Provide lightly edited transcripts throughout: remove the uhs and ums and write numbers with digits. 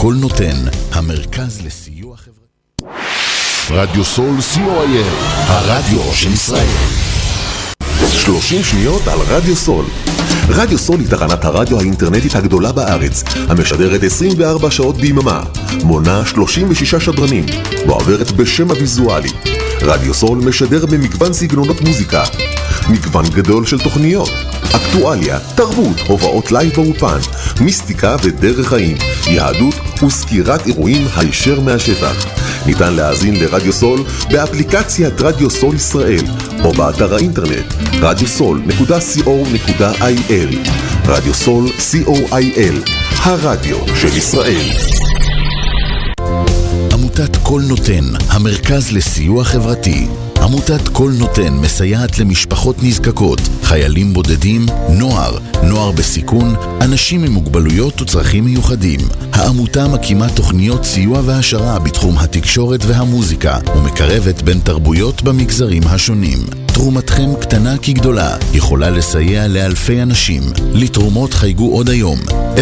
כל נותן, המרכז לסיוע חברתי. רדיו סול COIL, הרדיו של ישראל. 30 שניות על רדיו סול. רדיו סול היא תחנת הרדיו האינטרנטית הגדולה בארץ, המשדרת 24 שעות ביממה, מונה 36 שדרנים, ועוברת בשם הוויזואלי. רדיו סול משדר במגוון סגנונות מוזיקה, מגוון גדול של תוכניות, אקטואליה, תרבות, הובאות לייב באופן, מיסטיקה ודרך חיים, יהדות וסקירת אירועים הישר מהשטח. ניתן להאזין לרדיו סול באפליקציית רדיו סול ישראל או באתר האינטרנט radiosol.co.il. רדיו סול COIL, הרדיו של ישראל. עמותת כל נותן, המרכז לסיוע חברתי. עמותת כל נותן מסייעת למשפחות נזקקות, חיילים בודדים, נוער בסיכון, אנשים עם מוגבלויות וצרכים מיוחדים. העמותה מקימה תוכניות סיוע והשרה בתחום התקשורת והמוזיקה, ומקרבת בין תרבויות במגזרים השונים. תרומתכם קטנה כגדולה, יכולה לסייע לאלפי אנשים. לתרומות חייגו עוד היום,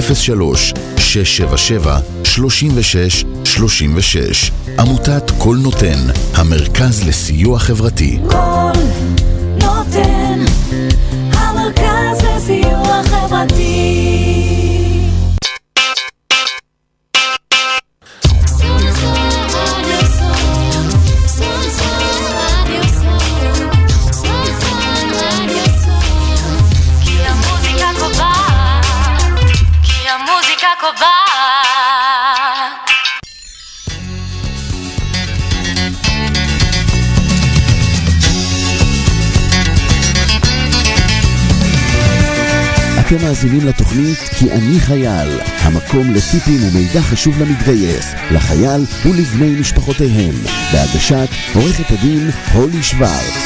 03-677-3636. עמותת כל נותן, המרכז לסיוע חברתי. כל נותן, המרכז לסיוע חברתי. אתם מאזינים לתוכנית כי אני חייל, המקום לטיפים ומידע חשוב למתגייס, לחייל ולבני משפחותיהם, בהגשת עורכת הדין הולי שוורץ.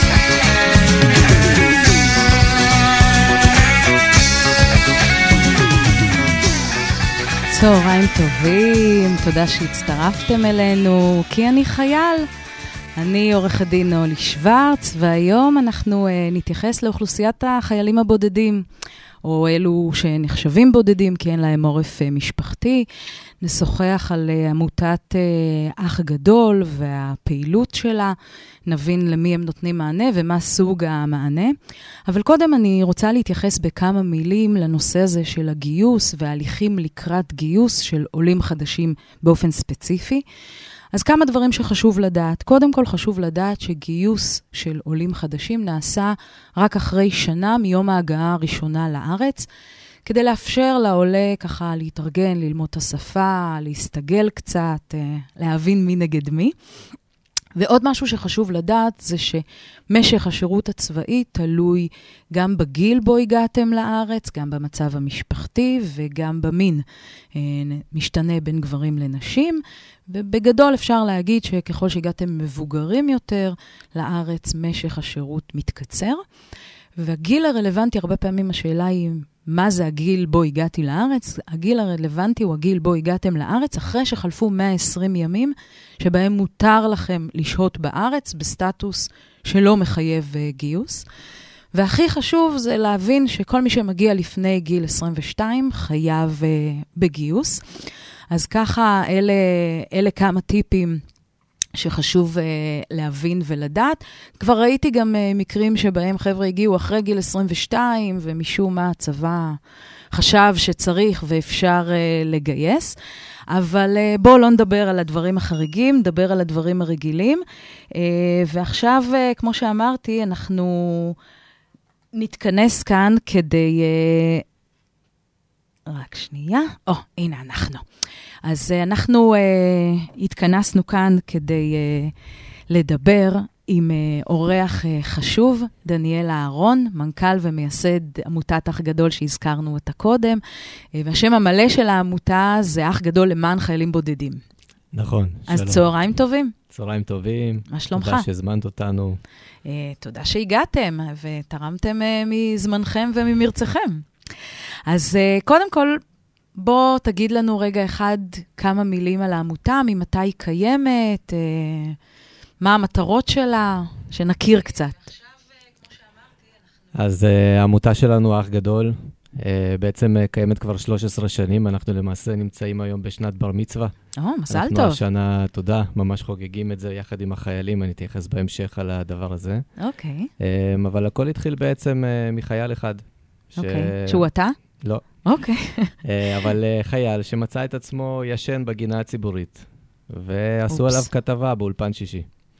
צהריים טובים, תודה שהצטרפתם אלינו, כי אני חייל. אני עורכת דין הולי שוורץ, והיום אנחנו נתייחס לאוכלוסיית החיילים הבודדים, או אלו שנחשבים בודדים כי אין להם עורף משפחתי. נשוחח על עמותת אח גדול והפעילות שלה, נבין למי הם נותנים מענה ומה סוג המענה. אבל קודם אני רוצה להתייחס בכמה מילים לנושא הזה של הגיוס וההליכים לקראת גיוס של עולים חדשים באופן ספציפי. אז כמה דברים שחשוב לדעת. קודם כל חשוב לדעת שגיוס של עולים חדשים נעשה רק אחרי שנה מיום ההגעה הראשונה לארץ, כדי לאפשר לעולה ככה להתארגן, ללמוד את השפה, להסתגל קצת, להבין מי נגד מי. ועוד משהו שחשוב לדעת זה שמשך השירות הצבאי תלוי גם בגיל בו הגעתם לארץ, גם במצב המשפחתי וגם במין. משתנה בין גברים לנשים, ובגדול אפשר להגיד שככל שהגעתם מבוגרים יותר לארץ, משך השירות מתקצר. והגיל הרלוונטי, הרבה פעמים השאלה היא, מה זה הגיל בו הגעתי לארץ? הגיל הרלוונטי הוא הגיל בו הגעתם לארץ, אחרי שחלפו 120 ימים, שבהם מותר לכם לשהות בארץ, בסטטוס שלא מחייב גיוס. והכי חשוב זה להבין שכל מי שמגיע לפני גיל 22 חייב בגיוס. אז ככה, אלה כמה טיפים שחשוב להבין ולדעת. כבר ראיתי גם מקרים שבהם חבר'ה הגיעו אחרי גיל 22, ומשום מה הצבא חשב שצריך ואפשר לגייס. אבל בואו לא נדבר על הדברים החריגים, נדבר על הדברים הרגילים. ועכשיו, כמו שאמרתי, אנחנו נתכנס כאן כדי... רק שנייה. הנה אנחנו. אז אנחנו התכנסנו כאן כדי לדבר עם אורח חשוב, דניאל אהרון, מנכ"ל ומייסד עמותת אח גדול שהזכרנו אותה קודם, והשם המלא של העמותה זה אח גדול למען חיילים בודדים. נכון. אז שלום. צהריים טובים. צהריים טובים. מה שלומך? תודה שהזמנת אותנו. תודה שהגעתם ותרמתם מזמנכם וממרצכם. אז קודם כל, בוא תגיד לנו רגע אחד כמה מילים על העמותה, ממתי היא קיימת, מה המטרות שלה, שנכיר קצת. אז העמותה שלנו אח גדול, בעצם קיימת כבר 13 שנים, אנחנו למעשה נמצאים היום בשנת בר מצווה. מזל אנחנו טוב. השנה, תודה, ממש חוגגים את זה יחד עם החיילים, אני אתייחס בהמשך על הדבר הזה. אוקיי. אבל הכל התחיל בעצם מחייל אחד. אוקיי. שהוא אתה? לא. אוקיי. אבל חייל שמצא את עצמו ישן בגינה הציבורית, ועשו עליו כתבה באולפן שישי.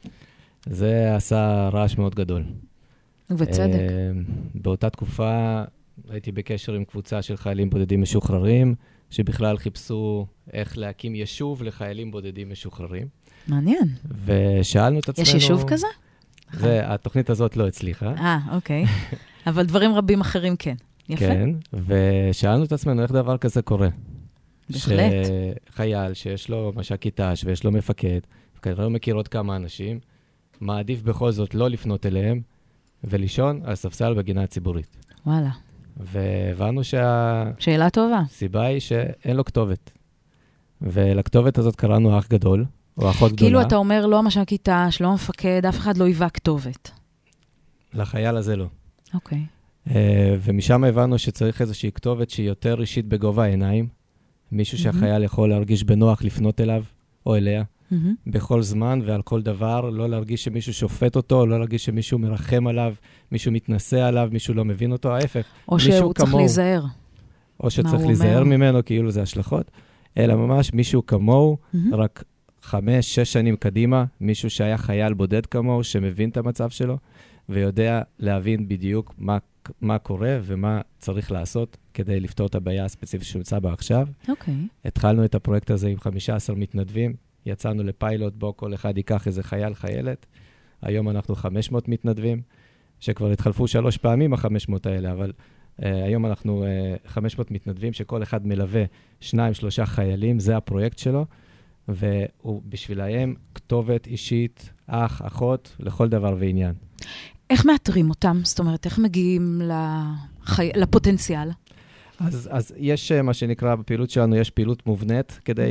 זה עשה רעש מאוד גדול. ובצדק. באותה תקופה הייתי בקשר עם קבוצה של חיילים בודדים משוחררים, שבכלל חיפשו איך להקים יישוב לחיילים בודדים משוחררים. מעניין. ושאלנו את עצמנו... יש יישוב כזה? התוכנית הזאת לא הצליחה. אוקיי. אבל דברים רבים אחרים כן. יפה. כן, ושאלנו את עצמנו איך דבר כזה קורה. בהחלט. שחייל שיש לו מש"ק כית"ש ויש לו מפקד, וכנראה הוא מכיר עוד כמה אנשים, מעדיף בכל זאת לא לפנות אליהם, ולישון על ספסל בגינה הציבורית. וואלה. והבנו שאלה טובה. הסיבה היא שאין לו כתובת. ולכתובת הזאת קראנו אח גדול, או אחות גדולה. כאילו אתה אומר, לא המש"ק כית"ש, לא המפקד, אף אחד לא היווה כתובת. לחייל הזה לא. אוקיי. ומשם הבנו שצריך איזושהי כתובת שהיא יותר אישית בגובה העיניים, מישהו שהחייל יכול להרגיש בנוח לפנות אליו או אליה, בכל זמן ועל כל דבר, לא להרגיש שמישהו שופט אותו, לא להרגיש שמישהו מרחם עליו, מישהו מתנסה עליו, מישהו לא מבין אותו, ההפך. או שהוא צריך להיזהר. או שצריך להיזהר ממנו, כאילו זה השלכות, אלא ממש מישהו כמוהו, רק 5-6 שנים קדימה, מישהו שהיה חייל בודד כמוהו, שמבין את המצב שלו, ויודע להבין בדיוק מה קורה ומה צריך לעשות כדי לפתור את הבעיה הספציפית שנמצא בה עכשיו. אוקיי. התחלנו את הפרויקט הזה עם 15 מתנדבים, יצאנו לפיילוט בו כל אחד ייקח איזה חייל חיילת. היום אנחנו 500 מתנדבים, שכבר התחלפו 3 פעמים ה-500 האלה, אבל היום אנחנו 500 מתנדבים שכל אחד מלווה 2-3 חיילים, זה הפרויקט שלו, והוא בשבילהם כתובת אישית, אח, אחות, לכל דבר ועניין. איך מאתרים אותם? זאת אומרת, איך מגיעים לפוטנציאל? אז יש מה שנקרא בפעילות שלנו, יש פעילות מובנית כדי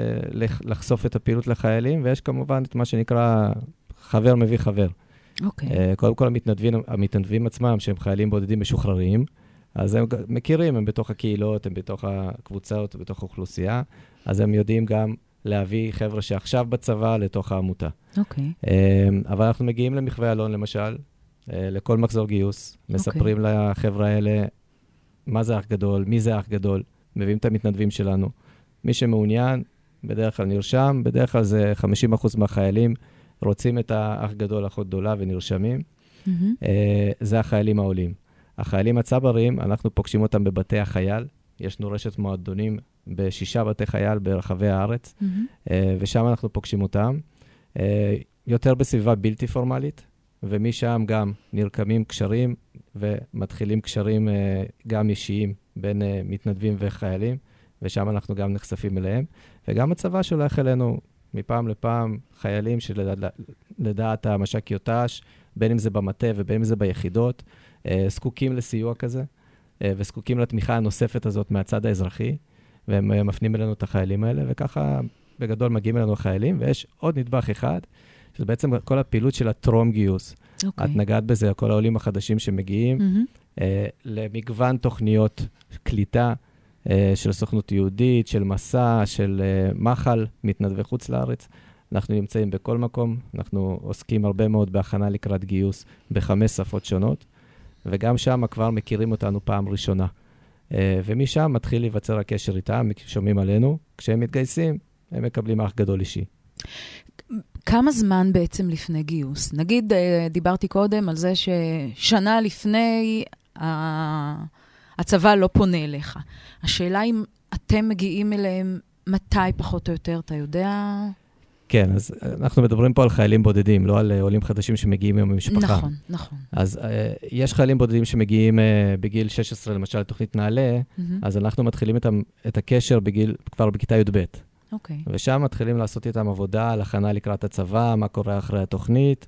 לחשוף את הפעילות לחיילים, ויש כמובן את מה שנקרא חבר מביא חבר. אוקיי. קודם כל המתנדבים עצמם, שהם חיילים בודדים משוחררים, אז הם מכירים, הם בתוך הקהילות, הם בתוך הקבוצות, בתוך האוכלוסייה, אז הם יודעים גם להביא חבר'ה שעכשיו בצבא לתוך העמותה. אוקיי. אבל אנחנו מגיעים למחווה אלון, למשל, לכל מחזור גיוס, מספרים לחבר'ה האלה מה זה אח גדול, מי זה אח גדול, מביאים את המתנדבים שלנו. מי שמעוניין, בדרך כלל נרשם, בדרך כלל זה 50% מהחיילים רוצים את האח גדול, אחות גדולה ונרשמים. זה החיילים העולים. החיילים הצברים, אנחנו פוגשים אותם בבתי החייל, יש לנו רשת מועדונים ב6 בתי חייל ברחבי הארץ, ושם אנחנו פוגשים אותם. יותר בסביבה בלתי פורמלית, ומשם גם נרקמים קשרים, ומתחילים קשרים גם אישיים בין מתנדבים וחיילים, ושם אנחנו גם נחשפים אליהם. וגם הצבא שולח אלינו מפעם לפעם חיילים שלדעת המש"ק יוט"ש, בין אם זה במטה ובין אם זה ביחידות, זקוקים לסיוע כזה, וזקוקים לתמיכה הנוספת הזאת מהצד האזרחי, והם מפנים אלינו את החיילים האלה, וככה בגדול מגיעים אלינו החיילים, ויש עוד נדבך אחד, שזה בעצם כל הפעילות של הטרום גיוס. את נגעת בזה, כל העולים החדשים שמגיעים, למגוון תוכניות קליטה של סוכנות יהודית, של מסע, של מחל, מתנדבי חוץ לארץ. אנחנו נמצאים בכל מקום, אנחנו עוסקים הרבה מאוד בהכנה לקראת גיוס ב5 שפות שונות, וגם שם כבר מכירים אותנו פעם ראשונה. ומשם מתחיל להיווצר הקשר איתם, שומעים עלינו, כשהם מתגייסים, הם מקבלים אח גדול אישי. כמה זמן בעצם לפני גיוס? נגיד, דיברתי קודם על זה ששנה לפני הצבא לא פונה אליך. השאלה אם אתם מגיעים אליהם מתי פחות או יותר, אתה יודע? כן, אז אנחנו מדברים פה על חיילים בודדים, לא על עולים חדשים שמגיעים עם המשפחה. נכון, נכון. אז יש חיילים בודדים שמגיעים בגיל 16, למשל, לתוכנית נעלה, אז אנחנו מתחילים את הקשר כבר בכיתה י"ב. אוקיי. ושם מתחילים לעשות איתם עבודה על הכנה לקראת הצבא, מה קורה אחרי התוכנית,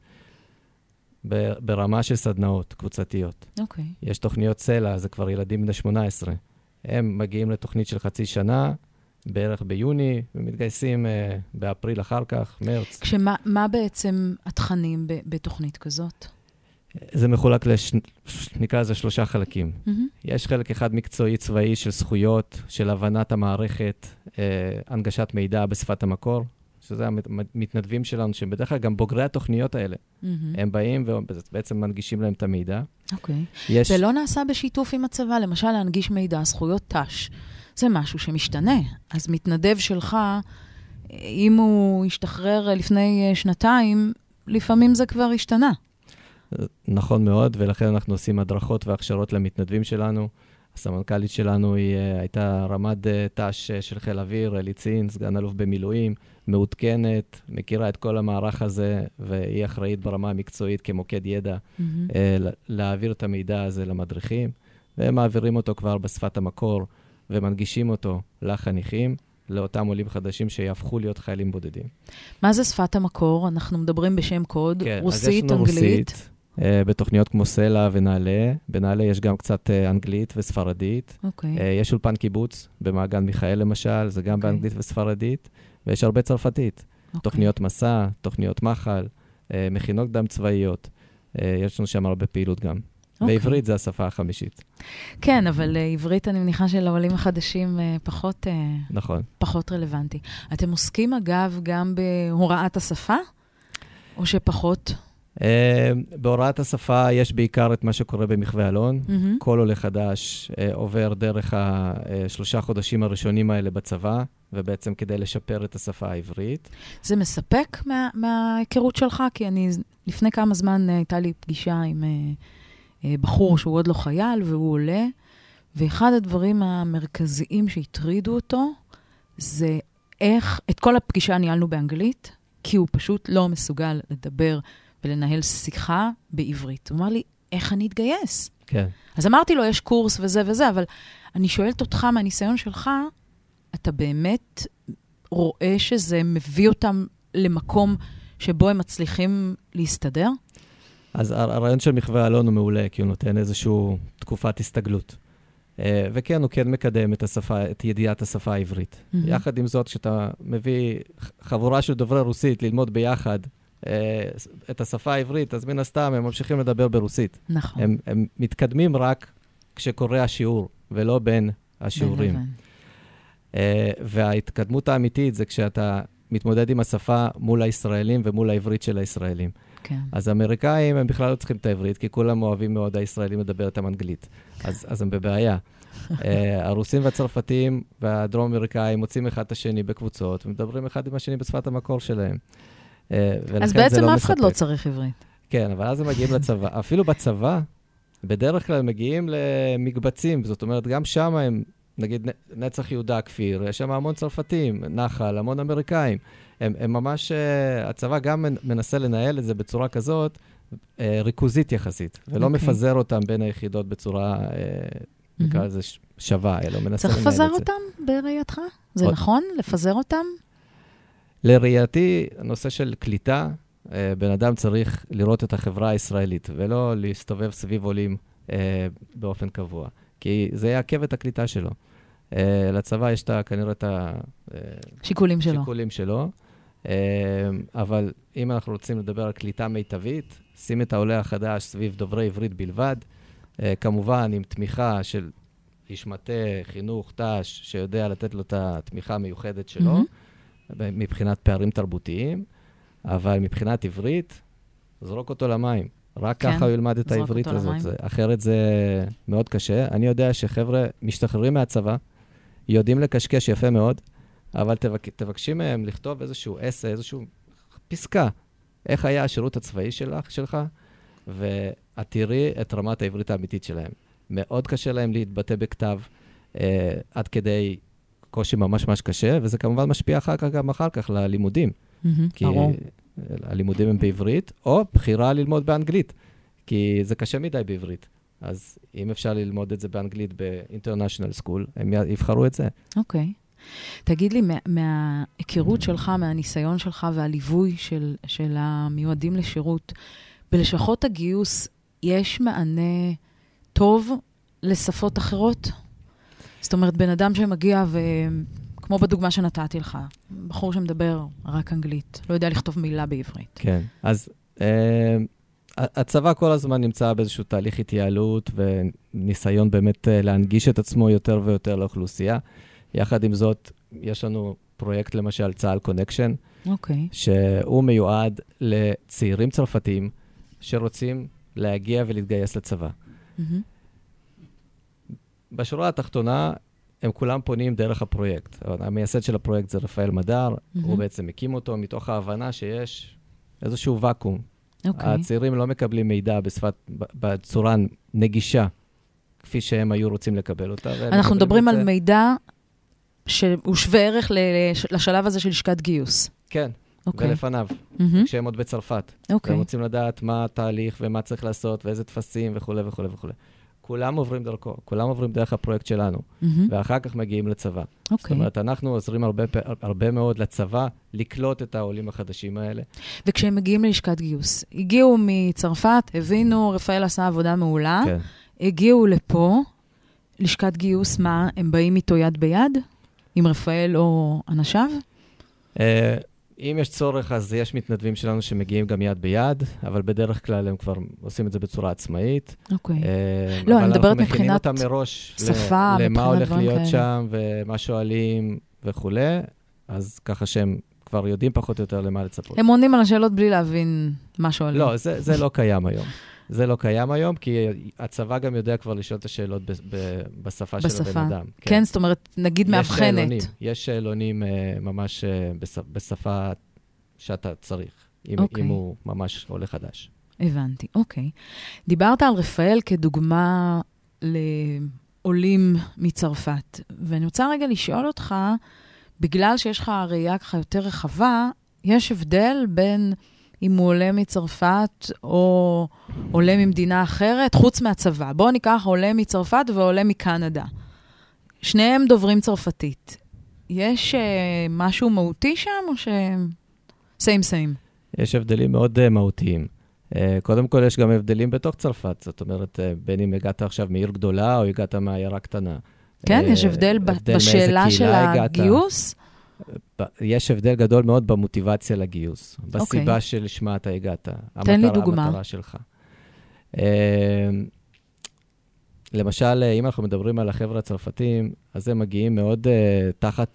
ברמה של סדנאות קבוצתיות. אוקיי. יש תוכניות סלע, זה כבר ילדים בני 18. הם מגיעים לתוכנית של חצי שנה, בערך ביוני, ומתגייסים באפריל אחר כך, מרץ. מה בעצם התכנים בתוכנית כזאת? זה מחולק נקרא לזה 3 חלקים. יש חלק אחד מקצועי צבאי של זכויות, של הבנת המערכת, הנגשת מידע בשפת המקור, שזה המתנדבים שלנו, שהם בדרך כלל גם בוגרי התוכניות האלה. הם באים ובעצם מנגישים להם את המידע. אוקיי. זה לא נעשה בשיתוף עם הצבא, למשל להנגיש מידע, זכויות ת"ש. זה משהו שמשתנה. אז מתנדב שלך, אם הוא ישתחרר לפני 2, לפעמים זה כבר השתנה. נכון מאוד, ולכן אנחנו עושים הדרכות והכשרות למתנדבים שלנו. הסמנכ"לית שלנו הייתה רמ"ד ת"ש של חיל אוויר, אליצין, סגן אלוף במילואים, מעודכנת, מכירה את כל המערך הזה, והיא אחראית ברמה המקצועית כמוקד ידע, להעביר את המידע הזה למדריכים, והם מעבירים אותו כבר בשפת המקור, ומנגישים אותו לחניכים, לאותם עולים חדשים שיהפכו להיות חיילים בודדים. מה זה שפת המקור? אנחנו מדברים בשם קוד, כן, רוסית, אז אנגלית. רוסית, בתוכניות כמו סלע ונעלה. בנעלה יש גם קצת אנגלית וספרדית. יש אולפן קיבוץ במעגן מיכאל למשל, זה גם באנגלית וספרדית. ויש הרבה צרפתית. תוכניות מסע, תוכניות מחל, מכינות קדם צבאיות. יש לנו שם הרבה פעילות גם. ועברית זה השפה החמישית. כן, אבל עברית אני מניחה שלעולים החדשים פחות, נכון. פחות רלוונטי. אתם עוסקים אגב גם בהוראת השפה? או שפחות? בהוראת השפה יש בעיקר את מה שקורה במחווה אלון. כל עולה חדש עובר דרך 3 חודשים הראשונים האלה בצבא, ובעצם כדי לשפר את השפה העברית. זה מספק מההיכרות שלך? כי לפני כמה זמן הייתה לי פגישה עם בחור שהוא עוד לא חייל, והוא עולה, ואחד הדברים המרכזיים שהטרידו אותו, זה איך, את כל הפגישה ניהלנו באנגלית, כי הוא פשוט לא מסוגל לדבר ולנהל שיחה בעברית. הוא אמר לי, איך אני אתגייס? כן. אז אמרתי לו, יש קורס וזה וזה, אבל אני שואלת אותך מהניסיון שלך, אתה באמת רואה שזה מביא אותם למקום שבו הם מצליחים להסתדר? אז הרעיון של מחווה אלון הוא מעולה, כי הוא נותן איזושהי תקופת הסתגלות. וכן, הוא כן מקדם את ידיעת השפה העברית. יחד עם זאת, כשאתה מביא חבורה של דוברי רוסית ללמוד ביחד את השפה העברית, אז מן הסתם הם ממשיכים לדבר ברוסית. נכון. הם מתקדמים רק כשקורה השיעור, ולא בין השיעורים. וההתקדמות האמיתית זה כשאתה מתמודד עם השפה מול הישראלים ומול העברית של הישראלים. כן. אז האמריקאים הם בכלל לא צריכים את העברית, כי כולם אוהבים מאוד הישראלים לדבר את אנגלית. אז הם בבעיה. הרוסים והצרפתים והדרום אמריקאים מוצאים אחד את השני בקבוצות, ומדברים אחד עם השני בשפת המקור שלהם. אז בעצם אף אחד לא צריך עברית. כן, אבל אז הם מגיעים לצבא. אפילו בצבא, בדרך כלל מגיעים למקבצים, זאת אומרת, גם שם הם, נגיד נצח יהודה כפיר, יש שם המון צרפתים, נחל, המון אמריקאים. הם ממש, הצבא גם מנסה לנהל את זה בצורה כזאת, ריכוזית יחסית, ולא מפזר אותם בין היחידות בצורה, נקרא לזה שווה, אלא מנסה לנהל את זה. צריך לפזר אותם בראייתך? זה נכון? לפזר אותם? לראייתי, הנושא של קליטה, בן אדם צריך לראות את החברה הישראלית, ולא להסתובב סביב עולים באופן קבוע, כי זה יעכב את הקליטה שלו. לצבא יש כנראה את השיקולים שלו. אבל אם אנחנו רוצים לדבר על קליטה מיטבית, שים את העולה החדש סביב דוברי עברית בלבד, כמובן עם תמיכה של איש מטה, חינוך, ת"ש, שיודע לתת לו את התמיכה המיוחדת שלו, מבחינת פערים תרבותיים, אבל מבחינת עברית, זרוק אותו למים. רק ככה הוא ילמד את העברית הזאת. אחרת זה מאוד קשה. אני יודע שחבר'ה משתחררים מהצבא, יודעים לקשקש יפה מאוד, אבל תבקשים מהם לכתוב איזשהו אסה, איזשהו פסקה, איך היה השירות הצבאי שלך, ואת תראי את רמת העברית האמיתית שלהם. מאוד קשה להם להתבטא בכתב, עד כדי קושי ממש ממש קשה, וזה כמובן משפיע אחר כך ללימודים. כי הלימודים הם בעברית, או בחירה ללמוד באנגלית, כי זה קשה מדי בעברית. אז אם אפשר ללמוד את זה באנגלית ב-International School, הם יבחרו את זה. אוקיי. תגיד לי, מההיכרות שלך, מהניסיון שלך והליווי של המיועדים לשירות, בלשכות הגיוס יש מענה טוב לשפות אחרות? זאת אומרת, בן אדם שמגיע כמו בדוגמה שנתתי לך, בחור שמדבר רק אנגלית, לא יודע לכתוב מילה בעברית. כן, אז הצבא כל הזמן נמצא באיזשהו תהליך התייעלות וניסיון באמת להנגיש את עצמו יותר ויותר לאוכלוסייה. יחד עם זאת, יש לנו פרויקט למשל צה"ל קונקשן, שהוא מיועד לצעירים צרפתים שרוצים להגיע ולהתגייס לצבא. בשורה התחתונה, הם כולם פונים דרך הפרויקט. המייסד של הפרויקט זה רפאל מדר, הוא בעצם הקים אותו מתוך ההבנה שיש איזשהו ואקום. הצעירים לא מקבלים מידע בצורה נגישה, כפי שהם היו רוצים לקבל אותה. אנחנו מדברים על מידע שהוא שווה ערך לשלב הזה של לשכת גיוס. כן, ולפניו, כשהם עוד בצרפת. והם רוצים לדעת מה התהליך ומה צריך לעשות ואיזה תפסים וכו' וכו' וכו'. כולם עוברים דרכו, כולם עוברים דרך הפרויקט שלנו, ואחר כך מגיעים לצבא. זאת אומרת, אנחנו עוזרים הרבה מאוד לצבא לקלוט את העולים החדשים האלה. וכשהם מגיעים ללשכת גיוס, הגיעו מצרפת, הבינו, רפאל עשה עבודה מעולה, הגיעו לפה, לשכת גיוס, מה, הם באים איתו יד ביד? עם רפאל או אנשיו? אם יש צורך, אז יש מתנדבים שלנו שמגיעים גם יד ביד, אבל בדרך כלל הם כבר עושים את זה בצורה עצמאית. אוקיי. לא, אני מדברת מבחינת מכינים אותם מראש שפה, למה הולך להיות שם, ומה שואלים וכו', אז ככה שהם כבר יודעים פחות או יותר למה לצפות. הם עונים על השאלות בלי להבין מה שואלים. לא, זה לא קיים היום. זה לא קיים היום, כי הצבא גם יודע כבר לשאול את השאלות בשפה של הבן אדם. כן, זאת אומרת, נגיד מאבחנת. יש שאלונים ממש בשפה שאתה צריך, אם הוא ממש עולה חדש. הבנתי, אוקיי. דיברת על רפאל כדוגמה לעולים מצרפת, ואני רוצה רגע לשאול אותך, בגלל שיש לך ראייה ככה יותר רחבה, יש הבדל בין אם הוא עולה מצרפת או עולה ממדינה אחרת, חוץ מהצבא. בואו ניקח עולה מצרפת ועולה מקנדה. שניהם דוברים צרפתית. יש משהו מהותי שם או same? יש הבדלים מאוד מהותיים. קודם כל יש גם הבדלים בתוך צרפת. זאת אומרת, בין אם הגעת עכשיו מעיר גדולה או הגעת מעיירה קטנה. כן, יש הבדל בשאלה של הגיוס? יש הבדל גדול מאוד במוטיבציה לגיוס, בסיבה שלשמה אתה הגעת. תן לי דוגמה. המטרה שלך. למשל, אם אנחנו מדברים על החבר'ה הצרפתים, אז הם מגיעים מאוד תחת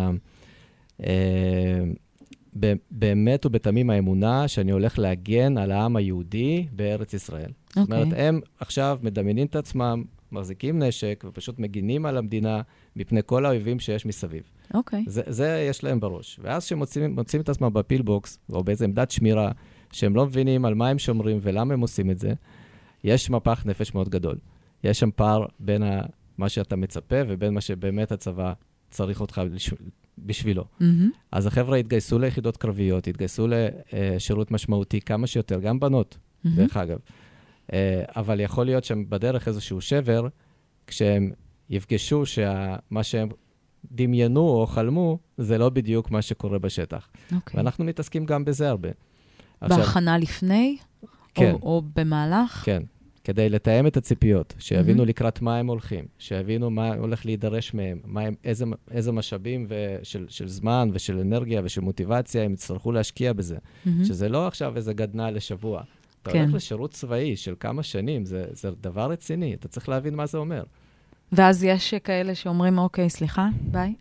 באמת ובתמים האמונה שאני הולך להגן על העם היהודי בארץ ישראל. זאת אומרת, הם עכשיו מדמיינים את עצמם, מחזיקים נשק ופשוט מגינים על המדינה מפני כל האויבים שיש מסביב. זה יש להם בראש. ואז שמוצאים את עצמם בפילבוקס, או באיזו עמדת שמירה, שהם לא מבינים על מה הם שומרים ולמה הם עושים את זה, יש מפח נפש מאוד גדול. יש שם פער בין מה שאתה מצפה ובין מה שבאמת הצבא צריך אותך בשבילו. אז החבר'ה התגייסו ליחידות קרביות, התגייסו לשירות משמעותי כמה שיותר, גם בנות, דרך אגב. אבל יכול להיות שהם בדרך איזשהו שבר, כשהם יפגשו שמה שהם דמיינו או חלמו, זה לא בדיוק מה שקורה בשטח. ואנחנו מתעסקים גם בזה הרבה. בהכנה לפני? כן. או במהלך? כן. כדי לתאם את הציפיות, שיבינו לקראת מה הם הולכים, שיבינו מה הולך להידרש מהם, איזה משאבים של זמן ושל אנרגיה ושל מוטיבציה הם יצטרכו להשקיע בזה. שזה לא עכשיו איזה גדנה לשבוע. אתה הולך לשירות צבאי של כמה שנים, זה דבר רציני, אתה צריך להבין מה זה אומר. ואז יש כאלה שאומרים, אוקיי, סליחה, ביי.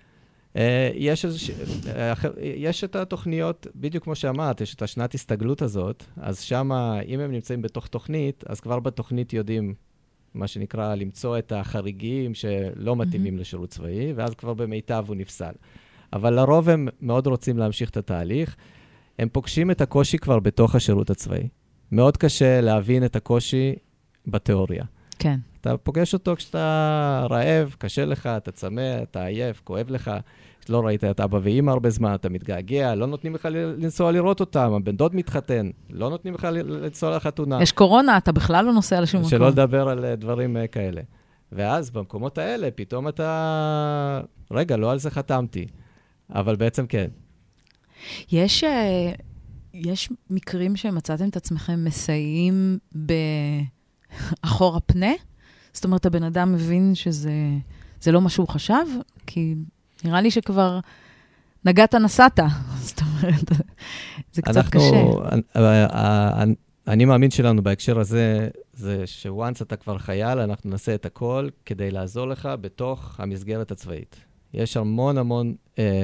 יש את התוכניות, בדיוק כמו שאמרת, יש את השנת הסתגלות הזאת, אז שמה, אם הם נמצאים בתוך תוכנית, אז כבר בתוכנית יודעים, מה שנקרא, למצוא את החריגים שלא מתאימים לשירות צבאי, ואז כבר במיטב הוא נפסל. אבל לרוב הם מאוד רוצים להמשיך את התהליך, הם פוגשים את הקושי כבר בתוך השירות הצבאי. מאוד קשה להבין את הקושי בתיאוריה. כן. אתה פוגש אותו כשאתה רעב, קשה לך, אתה צמא, אתה עייף, כואב לך, לא ראית את אבא ואמא הרבה זמן, אתה מתגעגע, לא נותנים לך לנסוע לראות אותם, הבן דוד מתחתן, לא נותנים לך לנסוע לחתונה. יש קורונה, אתה בכלל לא נוסע לשום מקום. שלא לדבר על דברים כאלה. ואז במקומות האלה, פתאום אתה, רגע, לא על זה חתמתי, אבל בעצם כן. יש מקרים שמצאתם את עצמכם מסייעים באחור הפנה? זאת אומרת, הבן אדם מבין שזה לא מה שהוא חשב, כי נראה לי שכבר נגעת נסעת. זאת אומרת, זה קצת קשה. אני מאמין שלנו בהקשר הזה, זה שוואנס אתה כבר חייל, אנחנו נעשה את הכל כדי לעזור לך בתוך המסגרת הצבאית. יש המון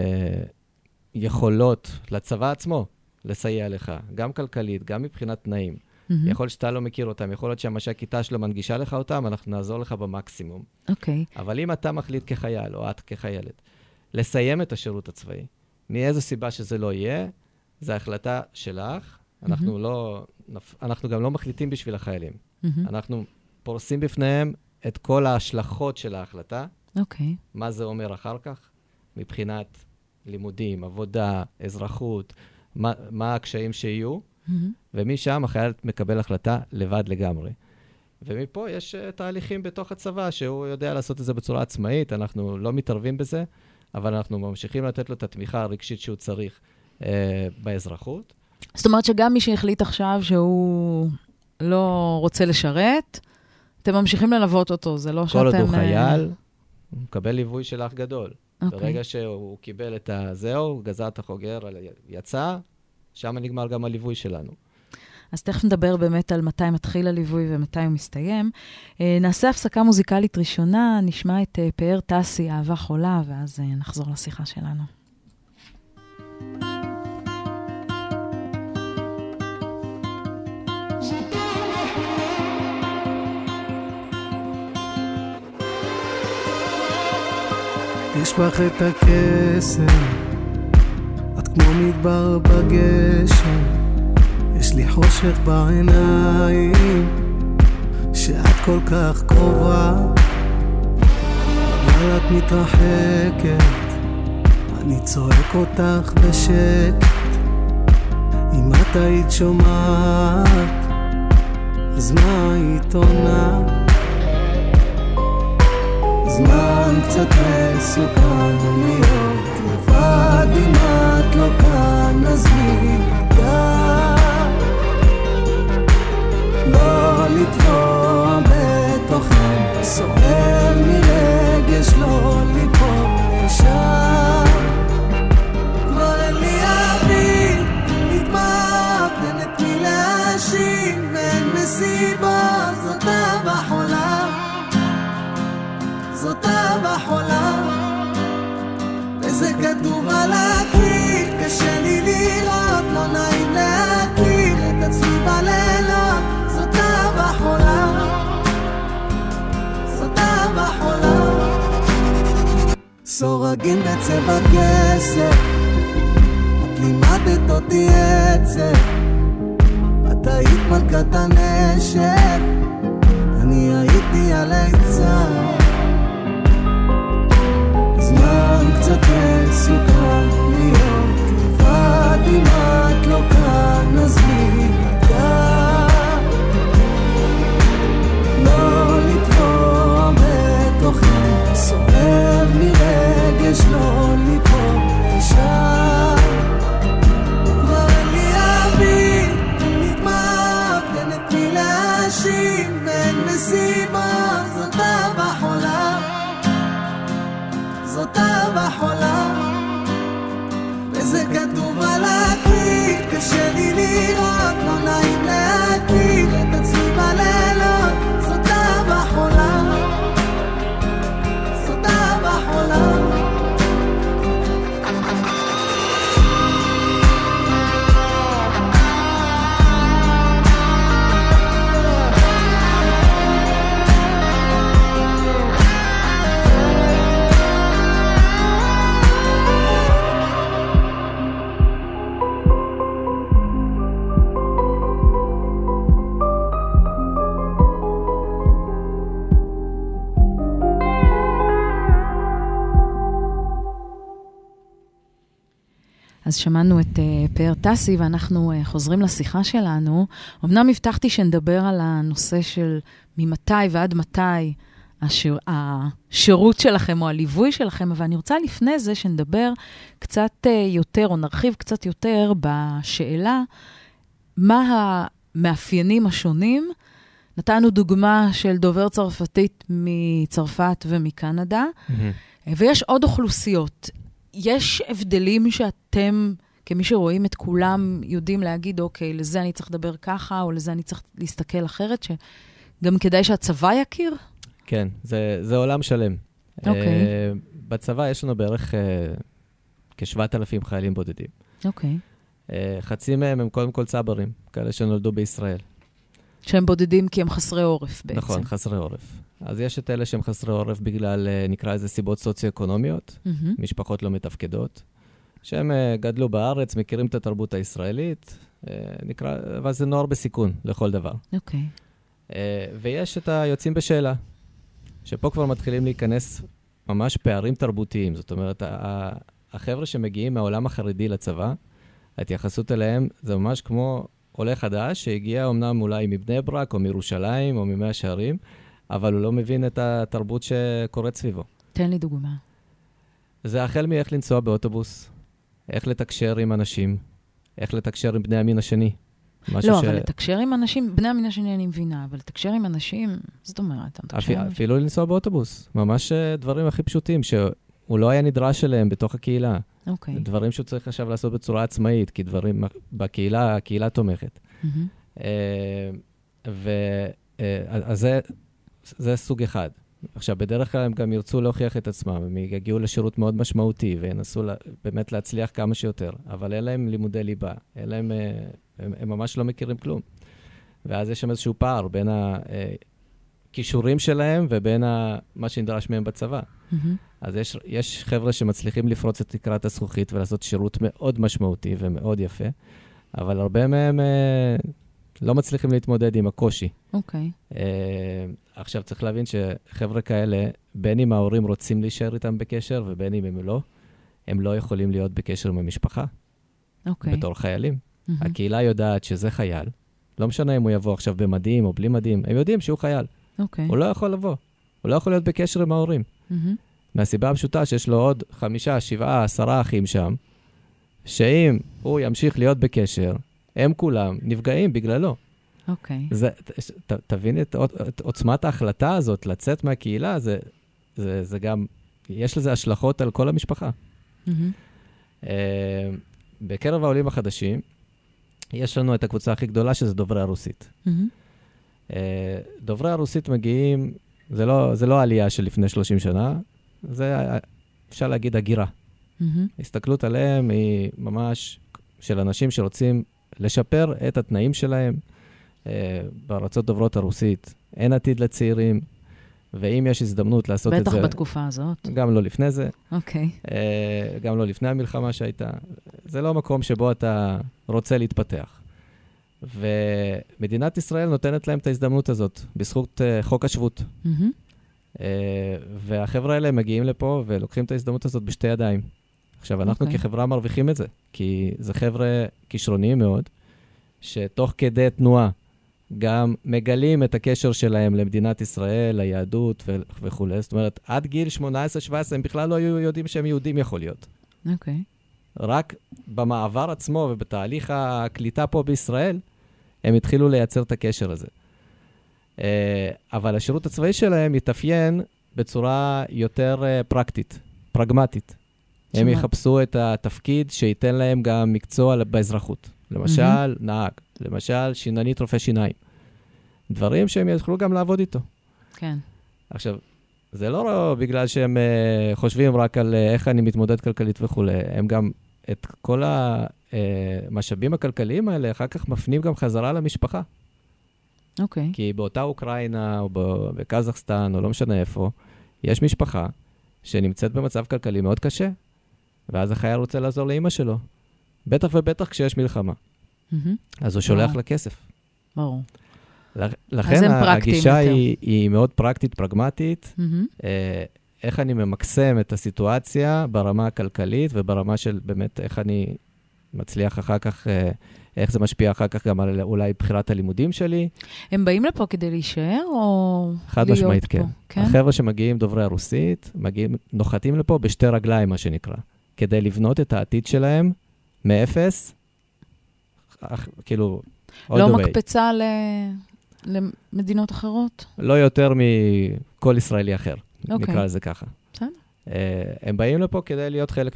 יכולות לצבא עצמו לסייע לך, גם כלכלית, גם מבחינת תנאים. יכול להיות שאתה לא מכיר אותם, יכול להיות שהמש"ק כיתה שלו מנגישה לך אותם, אנחנו נעזור לך במקסימום. אוקיי. אבל אם אתה מחליט כחייל, או את כחיילת, לסיים את השירות הצבאי, מאיזו סיבה שזה לא יהיה, זו החלטה שלך. אנחנו גם לא מחליטים בשביל החיילים. אנחנו פורסים בפניהם את כל ההשלכות של ההחלטה. אוקיי. מה זה אומר אחר כך? מבחינת לימודים, עבודה, אזרחות, מה הקשיים שיהיו, ומשם החייל מקבל החלטה לבד לגמרי. ומפה יש תהליכים בתוך הצבא, שהוא יודע לעשות את זה בצורה עצמאית, אנחנו לא מתערבים בזה, אבל אנחנו ממשיכים לתת לו את התמיכה הרגשית שהוא צריך באזרחות. זאת אומרת שגם מי שהחליט עכשיו שהוא לא רוצה לשרת, אתם ממשיכים ללוות אותו, זה לא שאתם... כל עוד הוא חייל, הוא מקבל ליווי של אח גדול. ברגע שהוא קיבל את הזהו, גזר את החוגר, יצא, שם נגמר גם הליווי שלנו. אז תכף נדבר באמת על מתי מתחיל הליווי ומתי הוא מסתיים. נעשה הפסקה מוזיקלית ראשונה, נשמע את פאר טסי, אהבה חולה, ואז נחזור לשיחה שלנו. יש בך את הקסם, את כמו מדבר בגשם, יש לי חושך בעיניים, שאת כל כך קרובה, אבל את מתרחקת, אני צועק אותך בשקט, אם את היית שומעת, אז מה היית עונה? זמן קצת מסוכן להיות לבד, אם את לא כאן אז מי ידע לא לטבוע בתוכם, סוער מרגש לא ליפול לשם, כבר אין לי אוויר נדמק, אין את מי להאשים, ואין מסיבה, זאת אהבה חולה, זאת אהבה חולה, וזה כתוב על הקיר, קשה לי לראות, לא נעים להכיר את עצמי בלילות, זאת אהבה חולה, זאת אהבה חולה, סורגים בצבע כסף, את לימדת אותי עצב, את היית מלכת הנשף, אני הייתי על היצר, זמן קצת מסוכן להיות לבד, אם את לא כאן אז מי ידע לא לטבוע בתוכם, סוער מרגש לא ליפול לשם, כבר אין לי אוויר נדמק, אין את מי להאשים, ואין מסיבה, זאת אהבה חולה, זאת אהבה חולה, וזה כתוב על הקיר, קשה לי לראות, לא נעים להכיר את עצמי בלילות, זאת אהבה חולה, זאת אהבה חולה, אז שמענו את פאר טסי, ואנחנו חוזרים לשיחה שלנו. אמנם הבטחתי שנדבר על הנושא של ממתי ועד מתי השירות שלכם או הליווי שלכם, אבל אני רוצה לפני זה שנדבר קצת יותר, או נרחיב קצת יותר בשאלה, מה המאפיינים השונים. נתנו דוגמה של דובר צרפתית מצרפת ומקנדה, ויש עוד אוכלוסיות. יש הבדלים שאתם כמי שרואים את כולם, יודעים להגיד, אוקיי, לזה אני צריך לדבר ככה, או לזה אני צריך להסתכל אחרת, שגם כדאי שהצבא יכיר? כן, זה עולם שלם. אוקיי. בצבא יש לנו בערך כ-7,000 חיילים בודדים. אוקיי. חצי מהם הם קודם כל צברים, כאלה שנולדו בישראל. שהם בודדים כי הם חסרי עורף בעצם. נכון, חסרי עורף. אז יש את אלה שהם חסרי עורף בגלל, נקרא לזה סיבות סוציו-אקונומיות, משפחות לא מתפקדות, שהם גדלו בארץ, מכירים את התרבות הישראלית, אבל זה נוער בסיכון לכל דבר. אוקיי. ויש את היוצאים בשאלה, שפה כבר מתחילים להיכנס ממש פערים תרבותיים. זאת אומרת, החבר'ה שמגיעים מהעולם החרדי לצבא, ההתייחסות אליהם זה ממש כמו עולה חדש, שהגיע אמנם אולי מבני ברק או מירושלים או ממאה שערים, אבל הוא לא מבין את התרבות שקורית סביבו. תן לי דוגמה. זה החל מאיך לנסוע באוטובוס, איך לתקשר עם אנשים, איך לתקשר עם בני המין השני. לא, אבל לתקשר עם אנשים, בני המין השני אני מבינה, אבל לתקשר עם אנשים, זאת אומרת, אפילו לנסוע באוטובוס, ממש דברים הכי פשוטים, שהוא לא היה נדרש אליהם בתוך הקהילה. אוקיי. דברים שהוא צריך עכשיו לעשות בצורה עצמאית, כי דברים בקהילה, הקהילה תומכת. אז זה סוג אחד. עכשיו, בדרך כלל הם גם ירצו להוכיח את עצמם, הם יגיעו לשירות מאוד משמעותי, וינסו באמת להצליח כמה שיותר, אבל אין להם לימודי ליבה, הם ממש לא מכירים כלום. ואז יש שם איזשהו פער בין הכישורים שלהם ובין מה שנדרש מהם בצבא. אז יש חבר'ה שמצליחים לפרוץ את תקרת הזכוכית ולעשות שירות מאוד משמעותי ומאוד יפה, אבל הרבה מהם לא מצליחים להתמודד עם הקושי. אוקיי. עכשיו צריך להבין שחבר'ה כאלה, בין אם ההורים רוצים להישאר איתם בקשר, ובין אם הם לא יכולים להיות בקשר עם המשפחה. אוקיי. בתור חיילים. הקהילה יודעת שזה חייל. לא משנה אם הוא יבוא עכשיו במדים או בלי מדים, הם יודעים שהוא חייל. אוקיי. הוא לא יכול לבוא. הוא לא יכול להיות בקשר עם ההורים. מהסיבה הפשוטה שיש לו עוד 5, 7, 10 אחים שם, שאם הוא ימשיך להיות בקשר, הם כולם נפגעים בגללו. אוקיי. תבין את עוצמת ההחלטה הזאת, לצאת מהקהילה, זה גם, יש לזה השלכות על כל המשפחה. בקרב העולים החדשים, יש לנו את הקבוצה הכי גדולה, שזה דוברי הרוסית. דוברי הרוסית מגיעים, זה לא עלייה של לפני 30 שנה, זה אפשר להגיד הגירה. הסתכלות עליהם היא ממש של אנשים שרוצים לשפר את התנאים שלהם. בארצות דוברות הרוסית אין עתיד לצעירים, ואם יש הזדמנות לעשות את זה... בטח בתקופה הזאת. גם לא לפני זה. אוקיי. גם לא לפני המלחמה שהייתה. זה לא מקום שבו אתה רוצה להתפתח. ומדינת ישראל נותנת להם את ההזדמנות הזאת, בזכות חוק השבות. והחבר'ה האלה מגיעים לפה ולוקחים את ההזדמנות הזאת בשתי ידיים. עכשיו, אנחנו כחברה מרוויחים את זה, כי זה חבר'ה כישרוניים מאוד, שתוך כדי תנועה גם מגלים את הקשר שלהם למדינת ישראל, ליהדות וכו'. זאת אומרת, עד גיל 18-17 הם בכלל לא היו יודעים שהם יהודים יכול להיות. אוקיי. רק במעבר עצמו ובתהליך הקליטה פה בישראל, הם התחילו לייצר את הקשר הזה. אבל השירות הצבאי שלהם יתאפיין בצורה יותר פרקטית, פרגמטית. הם יחפשו את התפקיד שייתן להם גם מקצוע באזרחות. למשל, נהג. למשל, שיננית רופא שיניים. דברים שהם יוכלו גם לעבוד איתו. כן. עכשיו, זה לא בגלל שהם חושבים רק על איך אני מתמודד כלכלית וכו'. הם גם את כל המשאבים הכלכליים האלה, אחר כך מפנים גם חזרה למשפחה. אוקיי. כי באותה אוקראינה, או בקזחסטן, או לא משנה איפה, יש משפחה שנמצאת במצב כלכלי מאוד קשה, ואז החייל רוצה לעזור לאמא שלו. בטח ובטח כשיש מלחמה. אז הוא שולח לה כסף. ברור. לכן הגישה היא מאוד פרקטית, פרגמטית. איך אני ממקסם את הסיטואציה ברמה הכלכלית, וברמה של באמת איך אני מצליח אחר כך, איך זה משפיע אחר כך גם על אולי בחירת הלימודים שלי. הם באים לפה כדי להישאר או חד משמעית, כן. החבר'ה שמגיעים דוברי הרוסית, נוחתים לפה בשתי רגליים, מה שנקרא, כדי לבנות את העתיד שלהם מאפס, כאילו, לא מקפצה למדינות אחרות? לא יותר מכל ישראלי אחר, נקרא לזה ככה. הם באים לפה כדי להיות חלק מפה.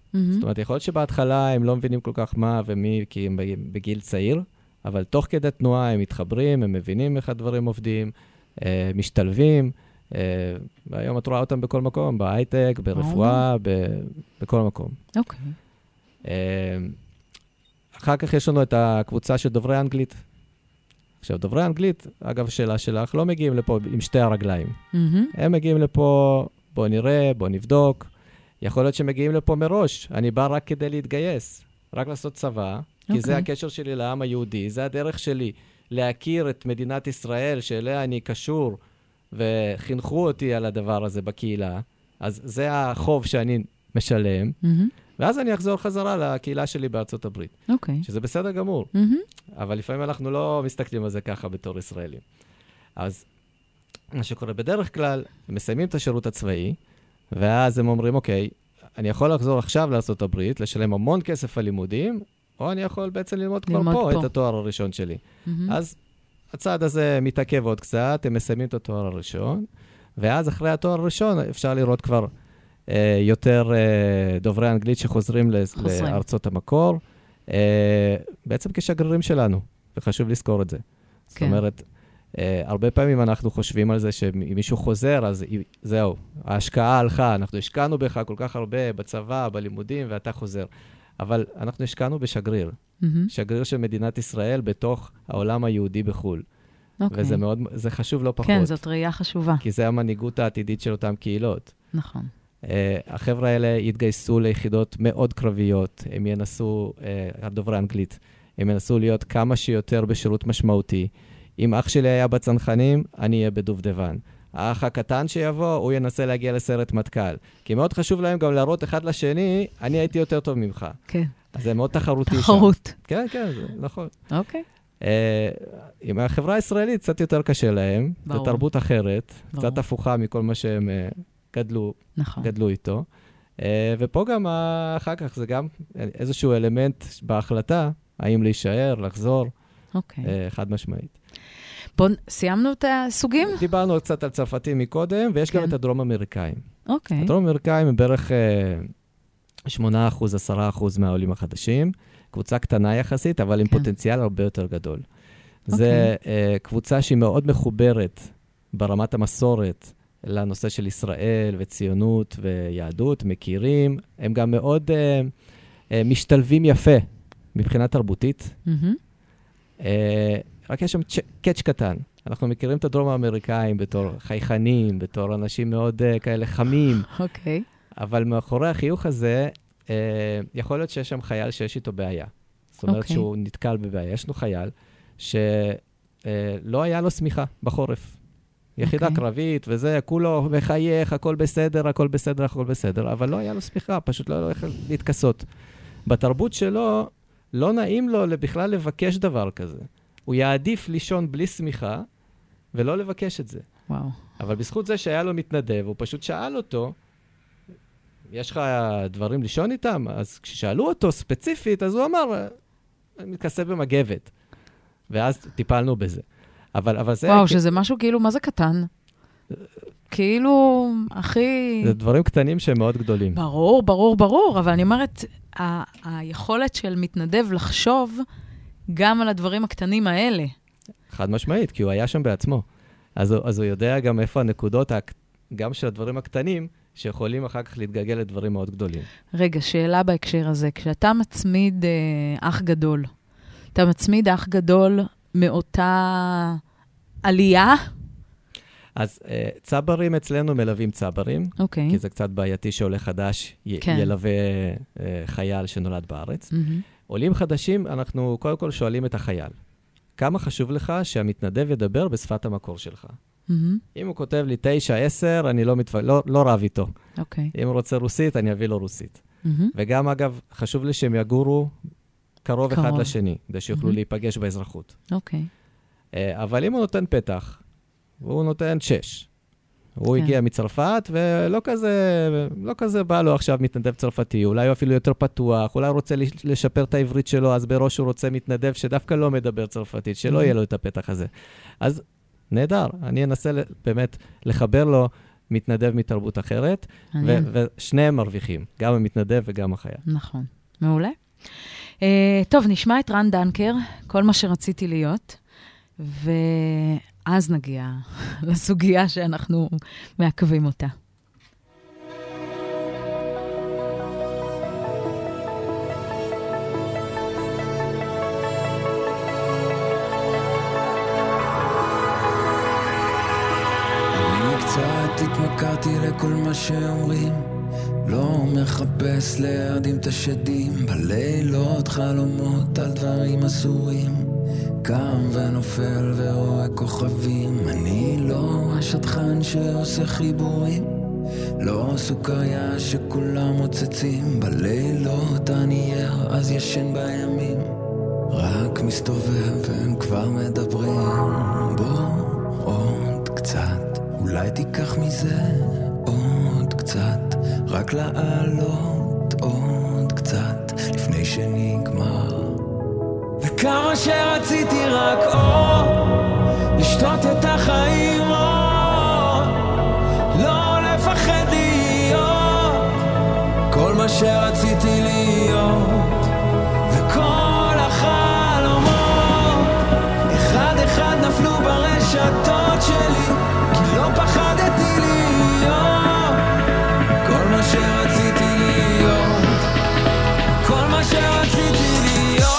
זאת אומרת, יכול להיות שבהתחלה הם לא מבינים כל כך מה ומי, כי הם בגיל צעיר, אבל תוך כדי תנועה הם מתחברים, הם מבינים איך הדברים עובדים, משתלבים, והיום את רואה אותם בכל מקום, בהייטק, ברפואה, בכל מקום. אוקיי. אחר כך יש לנו את הקבוצה של דוברי אנגלית. עכשיו, דוברי אנגלית, אגב, השאלה שלך, לא מגיעים לפה עם שתי הרגליים. הם מגיעים לפה, בוא נראה, בוא נבדוק. יכול להיות שמגיעים לפה מראש. אני בא רק כדי להתגייס, רק לעשות צבא, כי זה הקשר שלי לעם היהודי, זה הדרך שלי להכיר את מדינת ישראל, שאליה אני קשור, וחינכו אותי על הדבר הזה בקהילה. אז זה החוב שאני משלם, ואז אני אחזור חזרה לקהילה שלי בארצות הברית. שזה בסדר גמור. אבל לפעמים אנחנו לא מסתכלים על זה ככה בתור ישראלים. אז מה שקורה בדרך כלל, הם מסיימים את השירות הצבאי, ואז הם אומרים, אוקיי, אני יכול לחזור עכשיו לארצות הברית, לשלם המון כסף על לימודים, או אני יכול בעצם ללמוד כבר פה את התואר הראשון שלי. אז הצעד הזה מתעכב עוד קצת, הם מסיימים את התואר הראשון, ואז אחרי התואר הראשון אפשר לראות כבר יותר דוברי אנגלית שחוזרים לארצות המקור, בעצם כשגרירים שלנו, וחשוב לזכור את זה. זאת אומרת, הרבה פעמים אנחנו חושבים על זה שאם מישהו חוזר, אז זהו, ההשקעה הלכה, אנחנו השקענו בך כל כך הרבה בצבא, בלימודים, ואתה חוזר. אבל אנחנו השקענו בשגריר, שגריר של מדינת ישראל בתוך העולם היהודי בחו"ל. וזה מאוד, זה חשוב לא פחות. כן, זאת ראייה חשובה. כי זה המנהיגות העתידית של אותם קהילות. נכון. החבר'ה האלה יתגייסו ליחידות מאוד קרביות, הם ינסו, הדוברי אנגלית, הם ינסו להיות כמה שיותר בשירות משמעותי. אם אח שלי היה בצנחנים, אני אהיה בדובדבן. האח הקטן שיבוא, הוא ינסה להגיע לסרט מטכ"ל. כי מאוד חשוב להם גם להראות אחד לשני, אני הייתי יותר טוב ממך. כן. אז זה מאוד תחרותי שם. תחרות. כן, כן, זה נכון. אוקיי. עם החברה הישראלית קצת יותר קשה להם. ברור. זו תרבות אחרת, ברור. קצת הפוכה מכל מה שהם גדלו איתו. ופה גם אחר כך זה גם איזשהו אלמנט בהחלטה, האם להישאר, לחזור. אוקיי. חד משמעית. בואו, סיימנו את הסוגים? דיברנו קצת על צרפתים מקודם, ויש גם את הדרום אמריקאים. אוקיי. הדרום אמריקאים הם בערך 8%, 10% מהעולים החדשים. קבוצה קטנה יחסית, אבל עם פוטנציאל הרבה יותר גדול. זה קבוצה שהיא מאוד מחוברת ברמת המסורת לנושא של ישראל וציונות ויהדות, מכירים. הם גם מאוד משתלבים יפה מבחינה תרבותית. רק יש שם קאץ' קטן. אנחנו מכירים את הדרום האמריקאים בתור חייכנים, בתור אנשים מאוד כאלה חמים. אוקיי. אבל מאחורי החיוך הזה, יכול להיות שיש שם חייל שיש איתו בעיה. זאת אומרת שהוא נתקל בבעיה. יש לנו חייל שלא היה לו סמיכה בחורף. יחידה קרבית וזה, כולו מחייך, הכל בסדר, הכל בסדר, הכל בסדר, אבל לא היה לו סמיכה, פשוט לא היה להתכסות. בתרבות שלו, לא נעים לו בכלל לבקש דבר כזה. הוא יעדיף לישון בלי סמיכה, ולא לבקש את זה. וואו. אבל בזכות זה שהיה לו מתנדב, הוא פשוט שאל אותו, יש לך דברים לישון איתם? אז כששאלו אותו ספציפית, אז הוא אמר, אני מתכסה במגבת. ואז טיפלנו בזה. אבל זה... וואו, שזה משהו כאילו, מה זה קטן? כאילו, הכי... זה דברים קטנים שהם מאוד גדולים. ברור, ברור, ברור, אבל אני אומרת, היכולת של מתנדב לחשוב גם על הדברים הקטנים האלה. חד משמעית, כי הוא היה שם בעצמו. אז הוא יודע גם איפה הנקודות, גם של הדברים הקטנים, שיכולים אחר כך להתגלגל לדברים מאוד גדולים. רגע, שאלה בהקשר הזה. כשאתה מצמיד אח גדול, אתה מצמיד אח גדול מאותה עלייה? אז צברים אצלנו מלווים צברים, כי זה קצת בעייתי שעולה חדש ילווה חייל שנולד בארץ. עולים חדשים, אנחנו קודם כל שואלים את החייל. כמה חשוב לך שהמתנדב ידבר בשפת המקור שלך? אם הוא כותב לי 9, 10, אני לא רב איתו. אם הוא רוצה רוסית, אני אביא לו רוסית. וגם, אגב, חשוב לי שהם יגורו קרוב אחד לשני, כדי שיוכלו להיפגש באזרחות. אבל אם הוא נותן פתח, והוא נותן 6, הוא הגיע מצרפת, ולא כזה בא לו עכשיו מתנדב צרפתי, אולי הוא אפילו יותר פתוח, אולי הוא רוצה לשפר את העברית שלו, אז בראש הוא רוצה מתנדב שדווקא לא מדבר צרפתית, שלא יהיה לו את הפתח הזה. אז נהדר, אני אנסה באמת לחבר לו מתנדב מתרבות אחרת, ושניהם מרוויחים, גם המתנדב וגם החייל. נכון, מעולה. טוב, נשמע את רן דנקר, כל מה שרציתי להיות, ואז נגיע לסוגיה שאנחנו מעכבים אותה. התמכרתי לכל מה שאומרים, לא מחפש להרדים את השדים, בלילות חלומות על דברים אסורים, קם ונופל ורואה כוכבים, אני לא השטחן שעושה חיבורים, לא סוכריה שכולם מוצצים, בלילות אני ער אז ישן בימים, רק מסתובב והם כבר מדברים, בוא עוד קצת, אולי תיקח מזה עוד קצת, רק לעלות עוד קצת, לפני שנגמר. וכמה שרציתי רק לשתות את החיים, לא לפחד להיות, כל מה שרציתי להיות, וכל החלומות, אחד אחד נפלו ברשתות שלי, לא פחדתי להיות כל מה שרציתי להיות, כל מה שרציתי להיות.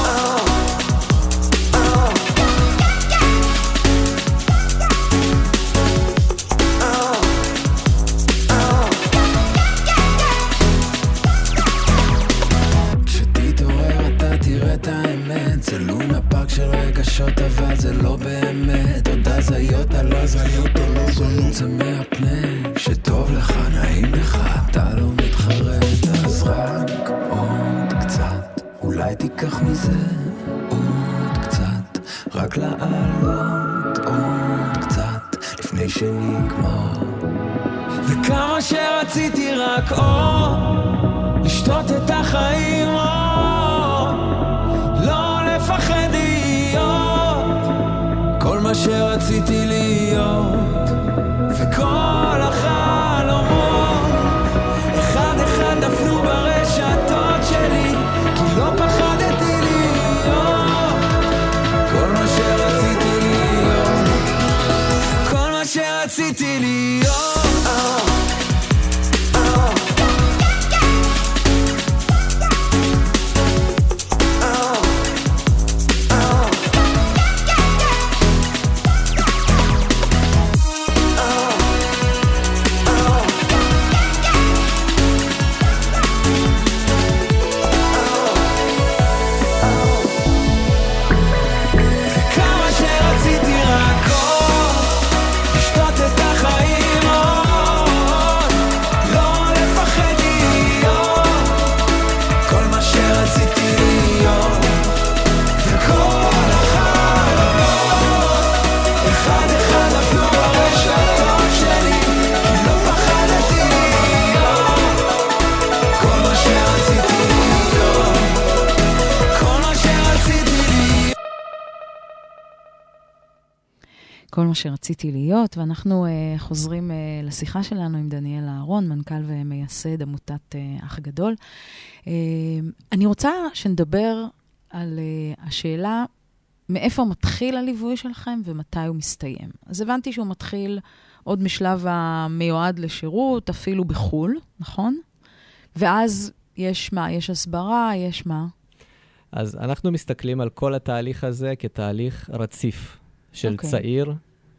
כשתתעורר אתה תראה את האמת, זה לונה פארק של רגשות אבל זה לא באמת, עוד הזיות על הזיות צמא הפנה, שטוב לך, נעים לך, אתה לא מתחרט, אז רק עוד קצת, אולי תיקח מזה עוד קצת, רק לעלות עוד קצת, לפני שנגמר. וכמה שרציתי רק לשתות את החיים, לא לפחד להיות, כל מה שרציתי להיות, וכל החלומות, אחד אחד נפלו ברשתות שלי, כי לא פחדתי להיות, כל מה שרציתי להיות, כל מה שרציתי להיות. כל מה שרציתי להיות, ואנחנו חוזרים לשיחה שלנו עם דניאל אהרון, מנכ"ל ומייסד עמותת אח גדול. אני רוצה שנדבר על השאלה, מאיפה מתחיל הליווי שלכם ומתי הוא מסתיים. אז הבנתי שהוא מתחיל עוד משלב המיועד לשירות, אפילו בחול, נכון? ואז יש מה? יש הסברה, יש מה? אז אנחנו מסתכלים על כל התהליך הזה כתהליך רציף. של צעיר,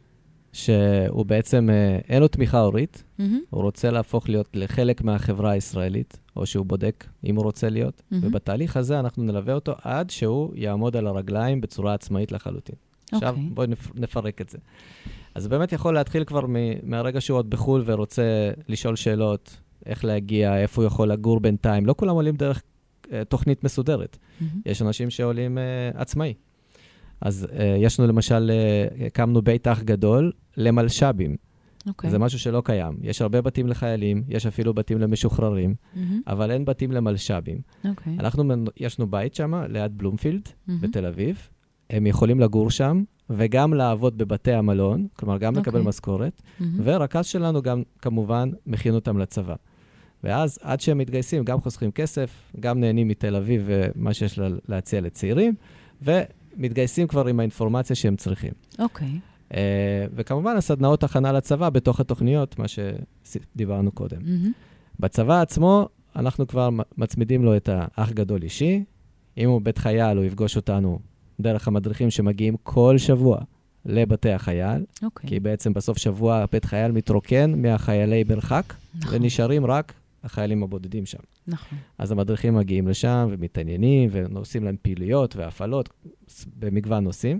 שהוא בעצם אין לו תמיכה הורית, הוא רוצה להפוך להיות לחלק מהחברה הישראלית, או שהוא בודק אם הוא רוצה להיות, ובתהליך הזה אנחנו נלווה אותו עד שהוא יעמוד על הרגליים בצורה עצמאית לחלוטין. עכשיו בואי נפרק את זה. אז זה באמת יכול להתחיל כבר מהרגע שהוא עוד בחול ורוצה לשאול שאלות, איך להגיע, איפה הוא יכול לגור בינתיים. לא כולם עולים דרך תוכנית מסודרת. יש אנשים שעולים עצמאי. אז יש לנו למשל, הקמנו בית אח גדול למלשבים. זה משהו שלא קיים. יש הרבה בתים לחיילים, יש אפילו בתים למשוחררים, אבל אין בתים למלשבים. אנחנו, יש לנו בית שם, ליד בלומפילד, בתל אביב. הם יכולים לגור שם, וגם לעבוד בבתי המלון, כלומר גם לקבל משכורת, ורכז שלנו גם כמובן מכין אותם לצבא. ואז עד שהם מתגייסים, גם חוסכים כסף, גם נהנים מתל אביב ומה שיש להציע לצעירים, ומתגייסים כבר עם האינפורמציה שהם צריכים. אוקיי. וכמובן הסדנאות הכנה לצבא בתוך התוכניות, מה שדיברנו קודם. בצבא עצמו, אנחנו כבר מצמידים לו את האח גדול אישי. אם הוא בית חייל, הוא יפגוש אותנו דרך המדריכים שמגיעים כל שבוע לבתי החייל, כי בעצם בסוף שבוע בית חייל מתרוקן מהחיילי מרחק, ונשארים רק החיילים הבודדים שם. נכון. אז המדריכים מגיעים לשם ומתעניינים, ועושים להם פעילויות והפעלות במגוון נושאים.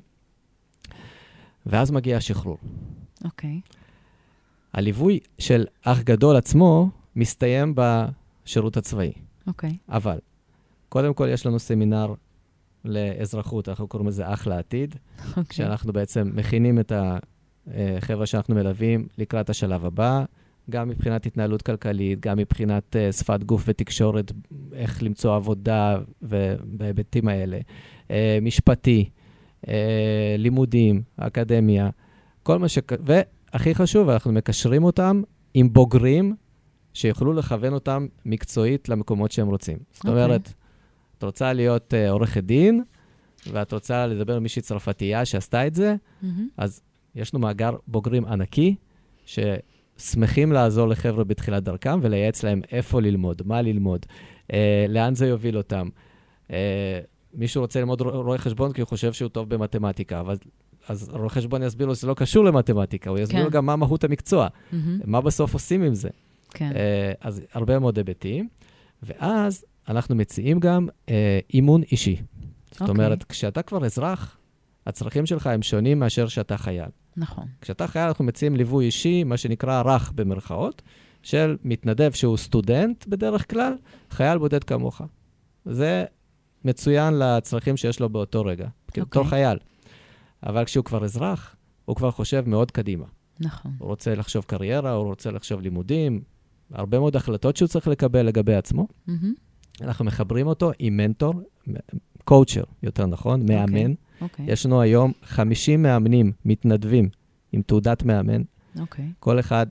ואז מגיע השחרור. אוקיי. הליווי של אח גדול עצמו מסתיים בשירות הצבאי. אוקיי. אבל, קודם כל יש לנו סמינר לאזרחות, אנחנו קוראים לזה אח לעתיד, שאנחנו בעצם מכינים את החבר'ה שאנחנו מלווים לקראת השלב הבא, גם מבחינת התנהלות כלכלית, גם מבחינת שפת גוף ותקשורת, איך למצוא עבודה ובהיבטים האלה, משפטי, לימודים, אקדמיה, כל מה והכי חשוב, אנחנו מקשרים אותם עם בוגרים שיוכלו לכוון אותם מקצועית למקומות שהם רוצים. זאת אומרת, את רוצה להיות עורכת דין, ואת רוצה לדבר עם מישהי צרפתייה שעשתה את זה, אז יש לנו מאגר בוגרים ענקי, ששמחים לעזור לחבר'ה בתחילת דרכם, ולייעץ להם איפה ללמוד, מה ללמוד, לאן זה יוביל אותם. מישהו רוצה ללמוד רואה חשבון, כי הוא חושב שהוא טוב במתמטיקה, אז רואה חשבון יסביר לו שזה לא קשור למתמטיקה, הוא יסביר לו גם מה מהות המקצוע, מה בסוף עושים עם זה. אז הרבה מאוד היבטים, ואז אנחנו מציעים גם אימון אישי. זאת אומרת, כשאתה כבר אזרח, הצרכים שלך הם שונים מאשר שאתה חייל. נכון. כשאתה חייל, אנחנו מציעים ליווי אישי, מה שנקרא רך במרכאות, של מתנדב שהוא סטודנט בדרך כלל, חייל בודד כמוך. זה מצוין לצרכים שיש לו באותו רגע, בתור חייל. אבל כשהוא כבר אזרח, הוא כבר חושב מאוד קדימה. נכון. הוא רוצה לחשוב קריירה, הוא רוצה לחשוב לימודים, הרבה מאוד החלטות שהוא צריך לקבל לגבי עצמו. אנחנו מחברים אותו עם מנטור, קואוצ'ר, יותר נכון, מאמן. יש לנו היום 50 מאמנים מתנדבים עם תעודת מאמן. כל אחד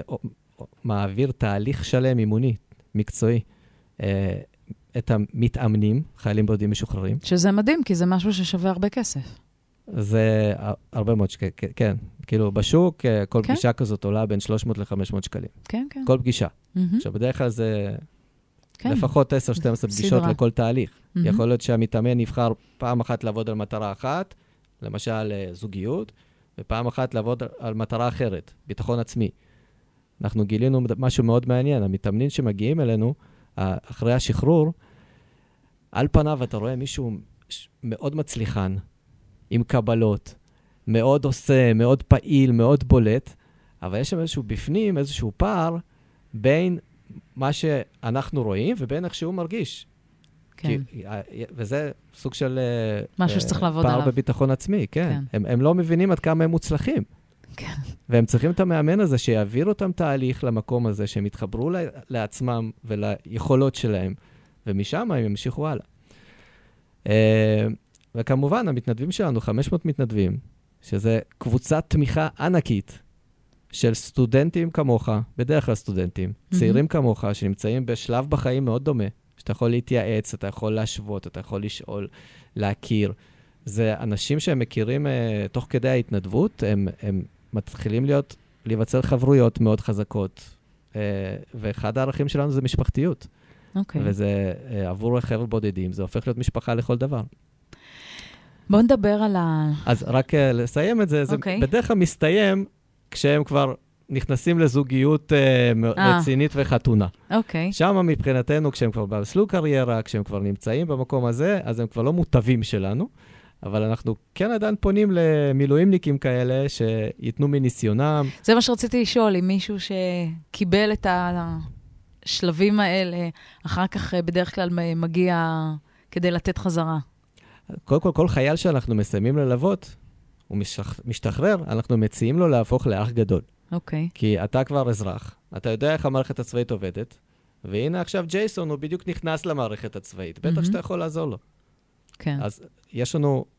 מעביר תהליך שלם אימוני, מקצועי, את המתאמנים, חיילים בודדים משוחררים. שזה מדהים, כי זה משהו ששווה הרבה כסף. זה הרבה מאוד שקלים, כן. כאילו, בשוק, כל פגישה כזאת עולה בין 300 ל-500 שקלים. כן, כן. כל פגישה. עכשיו, בדרך כלל זה לפחות 10-12 פגישות לכל תהליך. יכול להיות שהמתאמן יבחר פעם אחת לעבוד על מטרה אחת, למשל זוגיות, ופעם אחת לעבוד על מטרה אחרת, ביטחון עצמי. אנחנו גילינו משהו מאוד מעניין. המתאמנים שמגיעים אלינו, אחרי השחרור, על פניו אתה רואה מישהו מאוד מצליחן, עם קבלות, מאוד עושה, מאוד פעיל, מאוד בולט, אבל יש שם איזשהו בפנים, איזשהו פער בין מה שאנחנו רואים ובין איך שהוא מרגיש. כן. וזה סוג של משהו שצריך לעבוד פער עליו. בביטחון עצמי, כן. הם לא מבינים עד כמה הם מוצלחים. כן. והם צריכים את המאמן הזה שיעביר אותם תהליך למקום הזה, שהם יתחברו לעצמם וליכולות שלהם, ומשם הם ימשיכו הלאה. וכמובן, המתנדבים שלנו, 500 מתנדבים, שזה קבוצת תמיכה ענקית של סטודנטים כמוך, בדרך כלל סטודנטים, צעירים כמוך, שנמצאים בשלב בחיים מאוד דומה, שאתה יכול להתייעץ, אתה יכול להשוות, אתה יכול לשאול, להכיר. זה אנשים שהם מכירים תוך כדי ההתנדבות, הם מתחילים להיווצר חברויות מאוד חזקות, ואחד הערכים שלנו זה משפחתיות. וזה עבור חבר'ה בודדים, זה הופך להיות משפחה לכל דבר. בואו נדבר על אז רק לסיים את זה, זה בדרך כלל מסתיים כשהם כבר נכנסים לזוגיות רצינית וחתונה. שם מבחינתנו, כשהם כבר במסלול קריירה, כשהם כבר נמצאים במקום הזה, אז הם כבר לא מוטבים שלנו, אבל אנחנו כן עדיין פונים למילואימניקים כאלה שיתנו מניסיונם. זה מה שרציתי לשאול, אם מישהו שקיבל את השלבים האלה, אחר כך בדרך כלל מגיע כדי לתת חזרה. קודם כל, כל חייל שאנחנו מסיימים ללוות, הוא משתחרר, אנחנו מציעים לו להפוך לאח גדול. כי אתה כבר אזרח, אתה יודע איך המערכת הצבאית עובדת, והנה עכשיו ג'ייסון, הוא בדיוק נכנס למערכת הצבאית. בטח שאתה יכול לעזור לו. כן. אז יש לנו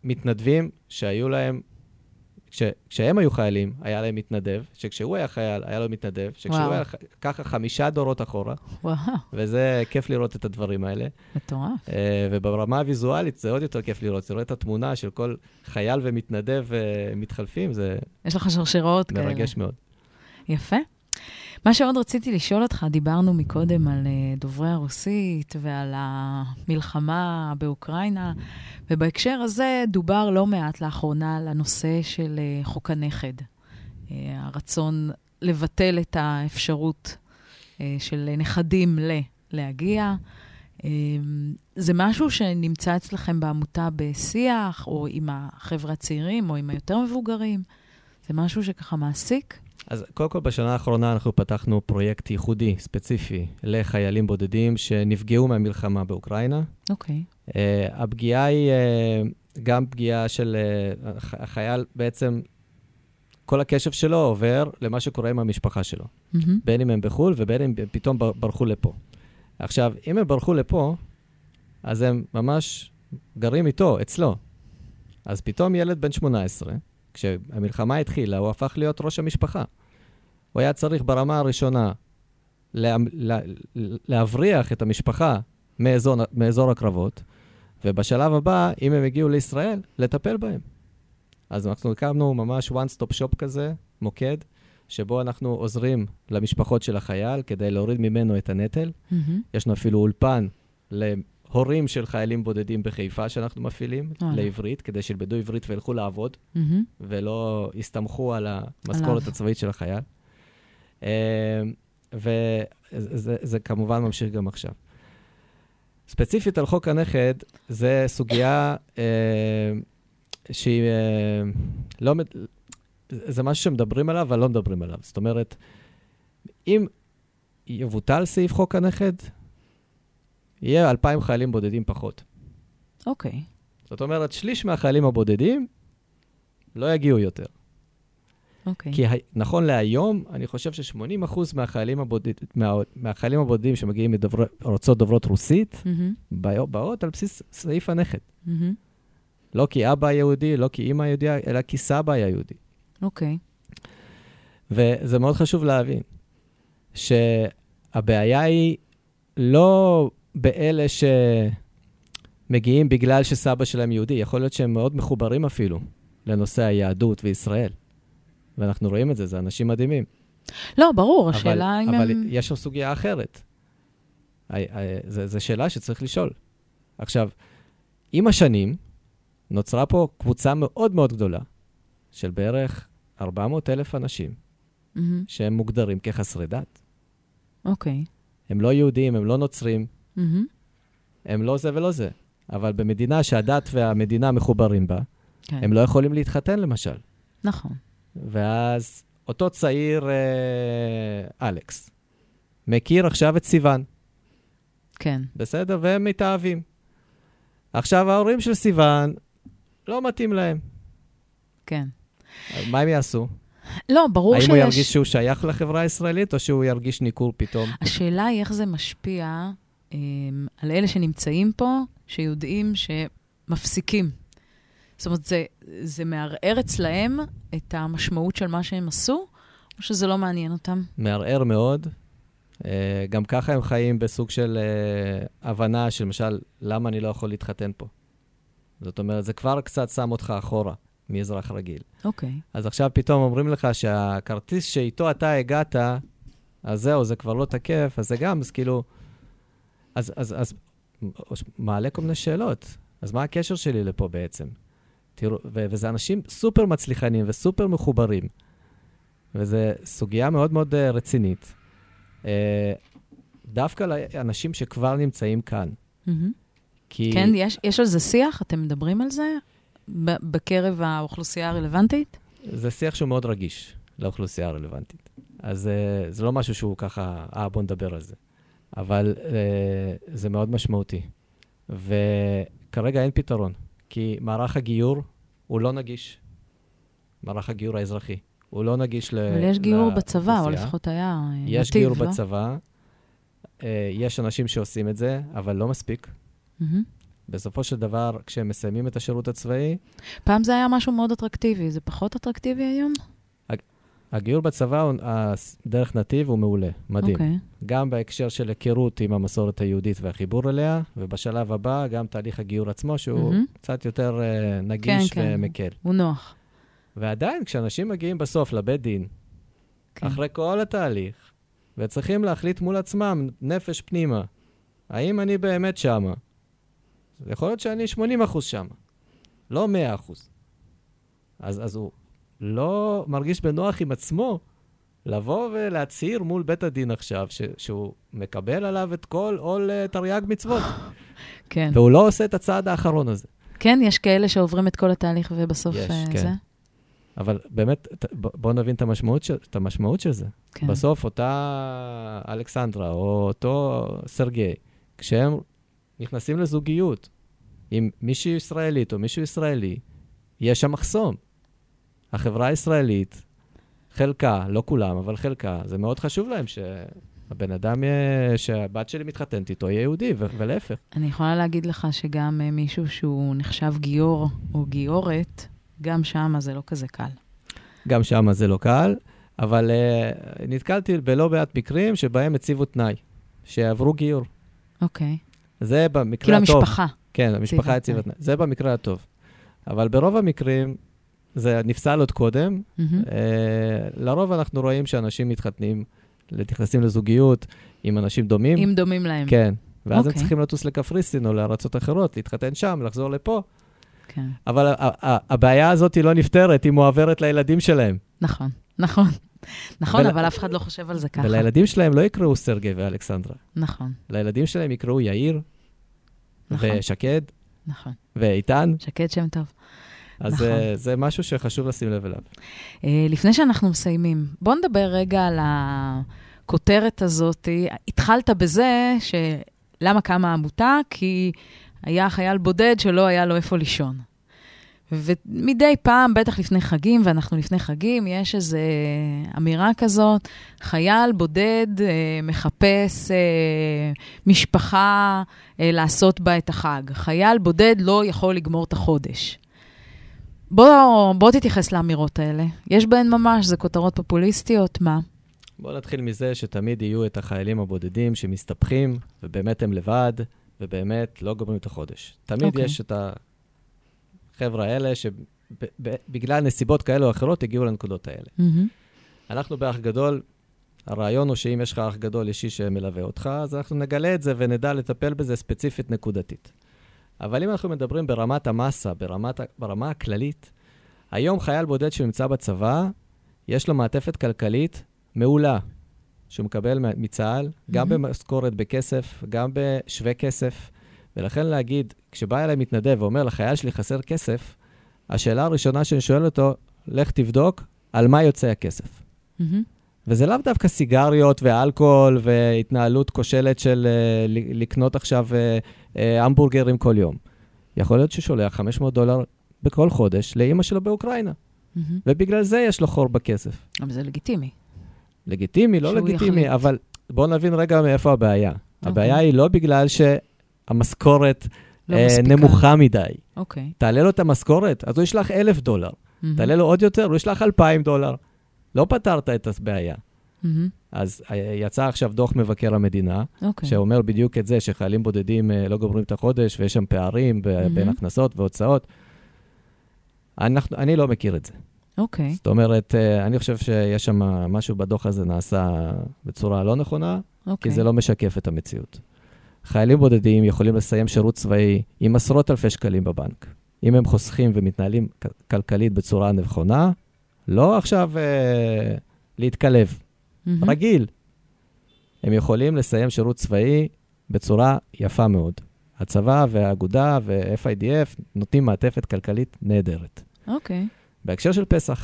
מתנדבים שהיו להם, כשהם היו חיילים, היה להם מתנדב, שכשהוא היה חייל, היה לו מתנדב, שכשהוא היה ככה 5 דורות אחורה, וזה כיף לראות את הדברים האלה. מטורף. וברמה הוויזואלית זה עוד יותר כיף לראות, זה רואה את התמונה של כל חייל ומתנדב מתחלפים, זה יש לך שרשרות כאלה. מרגש מאוד. יפה. מה שעוד רציתי לשאול אותך, דיברנו מקודם על דוברי הרוסית ועל המלחמה באוקראינה, ובהקשר הזה דובר לא מעט לאחרונה על הנושא של חוק הנכד. הרצון לבטל את האפשרות של נכדים להגיע. זה משהו שנמצא אצלכם בעמותה בשיח, או עם החבר'ה הצעירים, או עם היותר מבוגרים? זה משהו שככה מעסיק? אז קודם כל בשנה האחרונה אנחנו פתחנו פרויקט ייחודי, ספציפי, לחיילים בודדים שנפגעו מהמלחמה באוקראינה. אוקיי. הפגיעה היא גם פגיעה של החייל בעצם, כל הקשב שלו עובר למה שקורה עם המשפחה שלו. בין אם הם בחול ובין אם פתאום ברחו לפה. עכשיו, אם הם ברחו לפה, אז הם ממש גרים איתו, אצלו. אז פתאום ילד בן 18, כשהמלחמה התחילה, הוא הפך להיות ראש המשפחה. הוא היה צריך ברמה הראשונה להבריח את המשפחה מאזור הקרבות, ובשלב הבא, אם הם הגיעו לישראל, לטפל בהם. אז אנחנו הקמנו ממש one-stop shop כזה, מוקד, שבו אנחנו עוזרים למשפחות של החייל, כדי להוריד ממנו את הנטל. יש לנו אפילו אולפן להורים של חיילים בודדים בחיפה, שאנחנו מפעילים לעברית, כדי שילמדו עברית וילכו לעבוד, ולא יסתמכו על המשכורת הצבאית של החייל. וזה כמובן ממשיך גם עכשיו. ספציפית על חוק הנכד, זה סוגיה שהיא לא... זה משהו שמדברים עליו, אבל לא מדברים עליו. זאת אומרת, אם יבוטל סעיף חוק הנכד, יהיה 2,000 חיילים בודדים פחות. אוקיי. זאת אומרת, שליש מהחיילים הבודדים לא יגיעו יותר. אוקיי. כי נכון להיום, אני חושב ש80% מהחיילים הבודדים שמגיעים מארצות דוברות רוסית, באות על בסיס סעיף הנכד. לא כי אבא יהודי, לא כי אמא יהודי, אלא כי סבא היה יהודי. אוקיי. וזה מאוד חשוב להבין, שהבעיה היא לא באלה שמגיעים בגלל שסבא שלהם יהודי, יכול להיות שהם מאוד מחוברים אפילו לנושא היהדות וישראל. ואנחנו רואים את זה, זה אנשים מדהימים. לא, ברור, השאלה אם אבל הם... יש שם סוגיה אחרת. זו שאלה שצריך לשאול. עכשיו, עם השנים, נוצרה פה קבוצה מאוד מאוד גדולה, של בערך 400,000 אנשים, שהם מוגדרים כחסרי דת. אוקיי. הם לא יהודים, הם לא נוצרים, הם לא זה ולא זה. אבל במדינה שהדת והמדינה מחוברים בה, הם לא יכולים להתחתן למשל. נכון. ואז אותו צעיר, אלכס, מכיר עכשיו את סיוון. כן. בסדר? והם מתאהבים. עכשיו ההורים של סיוון לא מתאים להם. כן. מה הם יעשו? לא, ברור שיש... האם הוא ירגיש שהוא שייך לחברה הישראלית, או שהוא ירגיש ניכור פתאום? השאלה היא איך זה משפיע על אלה שנמצאים פה, שיודעים שמפסיקים. זאת אומרת, זה מערער אצלהם את המשמעות של מה שהם עשו, או שזה לא מעניין אותם? מערער מאוד. גם ככה הם חיים בסוג של הבנה של, למשל, למה אני לא יכול להתחתן פה. זאת אומרת, זה כבר קצת שם אותך אחורה מאזרח רגיל. אוקיי. אז עכשיו פתאום אומרים לך שהכרטיס שאיתו אתה הגעת, אז זהו, זה כבר לא תקף, אז זה גם, אז כאילו... אז מעלה כל מיני שאלות. אז מה הקשר שלי לפה בעצם? תראו, וזה אנשים סופר מצליחנים וסופר מחוברים. וזו סוגיה מאוד מאוד רצינית. דווקא לאנשים שכבר נמצאים כאן. כי... כן, יש על זה שיח? אתם מדברים על זה? בקרב האוכלוסייה הרלוונטית? זה שיח שהוא מאוד רגיש לאוכלוסייה הרלוונטית. אז זה לא משהו שהוא ככה, בוא נדבר על זה. אבל זה מאוד משמעותי. וכרגע אין פתרון, כי מערך הגיור הוא לא נגיש. מערך הגיור האזרחי. הוא לא נגיש אבל יש גיור בצבא, או לפחות היה נתיב, יש גיור בצבא. יש אנשים שעושים את זה, אבל לא מספיק. בסופו של דבר, כשהם מסיימים את השירות הצבאי... פעם זה היה משהו מאוד אטרקטיבי, זה פחות אטרקטיבי היום? הגיור בצבא, דרך נתיב, הוא מעולה, מדהים. אוקיי. גם בהקשר של היכרות עם המסורת היהודית והחיבור אליה, ובשלב הבא, גם תהליך הגיור עצמו, שהוא קצת יותר נגיש ומקל. הוא נוח. ועדיין, כשאנשים מגיעים בסוף לבית דין, אחרי כל התהליך, וצריכים להחליט מול עצמם, נפש פנימה, האם אני באמת שמה? יכול להיות שאני 80% שמה, לא 100%. אז הוא לא מרגיש בנוח עם עצמו, לבוא ולהצהיר מול בית הדין עכשיו, שהוא מקבל עליו את כל עול תרי"ג מצוות. כן. והוא לא עושה את הצעד האחרון הזה. כן, יש כאלה שעוברים את כל התהליך ובסוף יש, זה. כן. אבל באמת, בוא נבין את המשמעות של זה. כן. בסוף אותה אלכסנדרה או אותו סרגי, כשהם נכנסים לזוגיות עם מישהי ישראלית או מישהו ישראלי, יש שם מחסום. החברה הישראלית, חלקה, לא כולם, אבל חלקה, זה מאוד חשוב להם שהבן אדם, שהבת שלי מתחתנת איתו, יהיה יהודי, ולהפך. אני יכולה להגיד לך שגם מישהו שהוא נחשב גיור או גיורת, גם שם זה לא כזה קל. גם שם זה לא קל, אבל נתקלתי בלא מעט מקרים שבהם הציבו תנאי, שעברו גיור. אוקיי. זה במקרה כאילו הטוב. המשפחה. כן, המשפחה הציבה תנאי. זה במקרה הטוב. אבל ברוב המקרים, זה נפסל עוד קודם. לרוב אנחנו רואים שאנשים מתחתנים, נכנסים לזוגיות עם אנשים דומים. עם דומים להם. כן. ואז הם צריכים לטוס לקפריסין או לארצות אחרות, להתחתן שם, לחזור לפה. כן. אבל הבעיה הזאת היא לא נפתרת, היא מועברת לילדים שלהם. נכון, נכון. נכון, אבל אף אחד לא חושב על זה ככה. ולילדים שלהם לא יקראו סרגי ואלכסנדרה. נכון. לילדים שלהם יקראו יאיר, ושקד, נכון. ואיתן. שקד שם טוב. אז זה משהו שחשוב לשים לב אליו. לפני שאנחנו מסיימים, בוא נדבר רגע על הכותרת הזאת. התחלת בזה למה קמה העמותה? כי היה חייל בודד שלא היה לו איפה לישון. ומדי פעם, בטח לפני חגים, ואנחנו לפני חגים, יש איזו אמירה כזאת, חייל בודד מחפש משפחה לעשות בה את החג. חייל בודד לא יכול לגמור את החודש. בוא תתייחס לאמירות האלה. יש בהן ממש, זה כותרות פופוליסטיות, מה? בוא נתחיל מזה שתמיד יהיו את החיילים הבודדים שמסתפחים, ובאמת הם לבד, ובאמת לא גומרים את החודש. תמיד יש את החבר'ה האלה שבגלל נסיבות כאלה או אחרות הגיעו לנקודות האלה. אנחנו באח גדול, הרעיון הוא שאם יש לך אח גדול אישי שמלווה אותך, אז אנחנו נגלה את זה ונדע לטפל בזה ספציפית נקודתית. אבל אם אנחנו מדברים ברמת המסה, ברמה הכללית, היום חייל בודד שנמצא בצבא, יש לו מעטפת כלכלית מעולה, שהוא מקבל מצה"ל, גם במשכורת בכסף, גם בשווה כסף, ולכן להגיד, כשבא אליי מתנדב ואומר, לחייל שלי חסר כסף, השאלה הראשונה שאני שואל אותו, לך תבדוק על מה יוצא הכסף. וזה לאו דווקא סיגריות ואלכוהול והתנהלות כושלת של לקנות עכשיו המבורגרים כל יום. יכול להיות ששולח $500 בכל חודש לאמא שלו באוקראינה. ובגלל זה יש לו חור בכסף. אבל זה לגיטימי. לגיטימי, לא לגיטימי, אבל בואו נבין רגע מאיפה הבעיה. הבעיה היא לא בגלל שהמשכורת נמוכה מדי. תעלה לו את המשכורת, אז הוא ישלח $1,000. תעלה לו עוד יותר, הוא ישלח $2,000. לא פתרת את הבעיה. אז יצא עכשיו דוח מבקר המדינה, שאומר בדיוק את זה, שחיילים בודדים לא גומרים את החודש, ויש שם פערים בין הכנסות והוצאות. אני לא מכיר את זה. זאת אומרת, אני חושב שיש שם משהו בדוח הזה נעשה בצורה לא נכונה, כי זה לא משקף את המציאות. חיילים בודדים יכולים לסיים שירות צבאי עם עשרות אלפי שקלים בבנק. אם הם חוסכים ומתנהלים כלכלית בצורה נכונה, לא עכשיו להתקלב. רגיל. הם יכולים לסיים שירות צבאי בצורה יפה מאוד. הצבא והאגודה ו-FIDF נותנים מעטפת כלכלית נהדרת. בהקשר של פסח.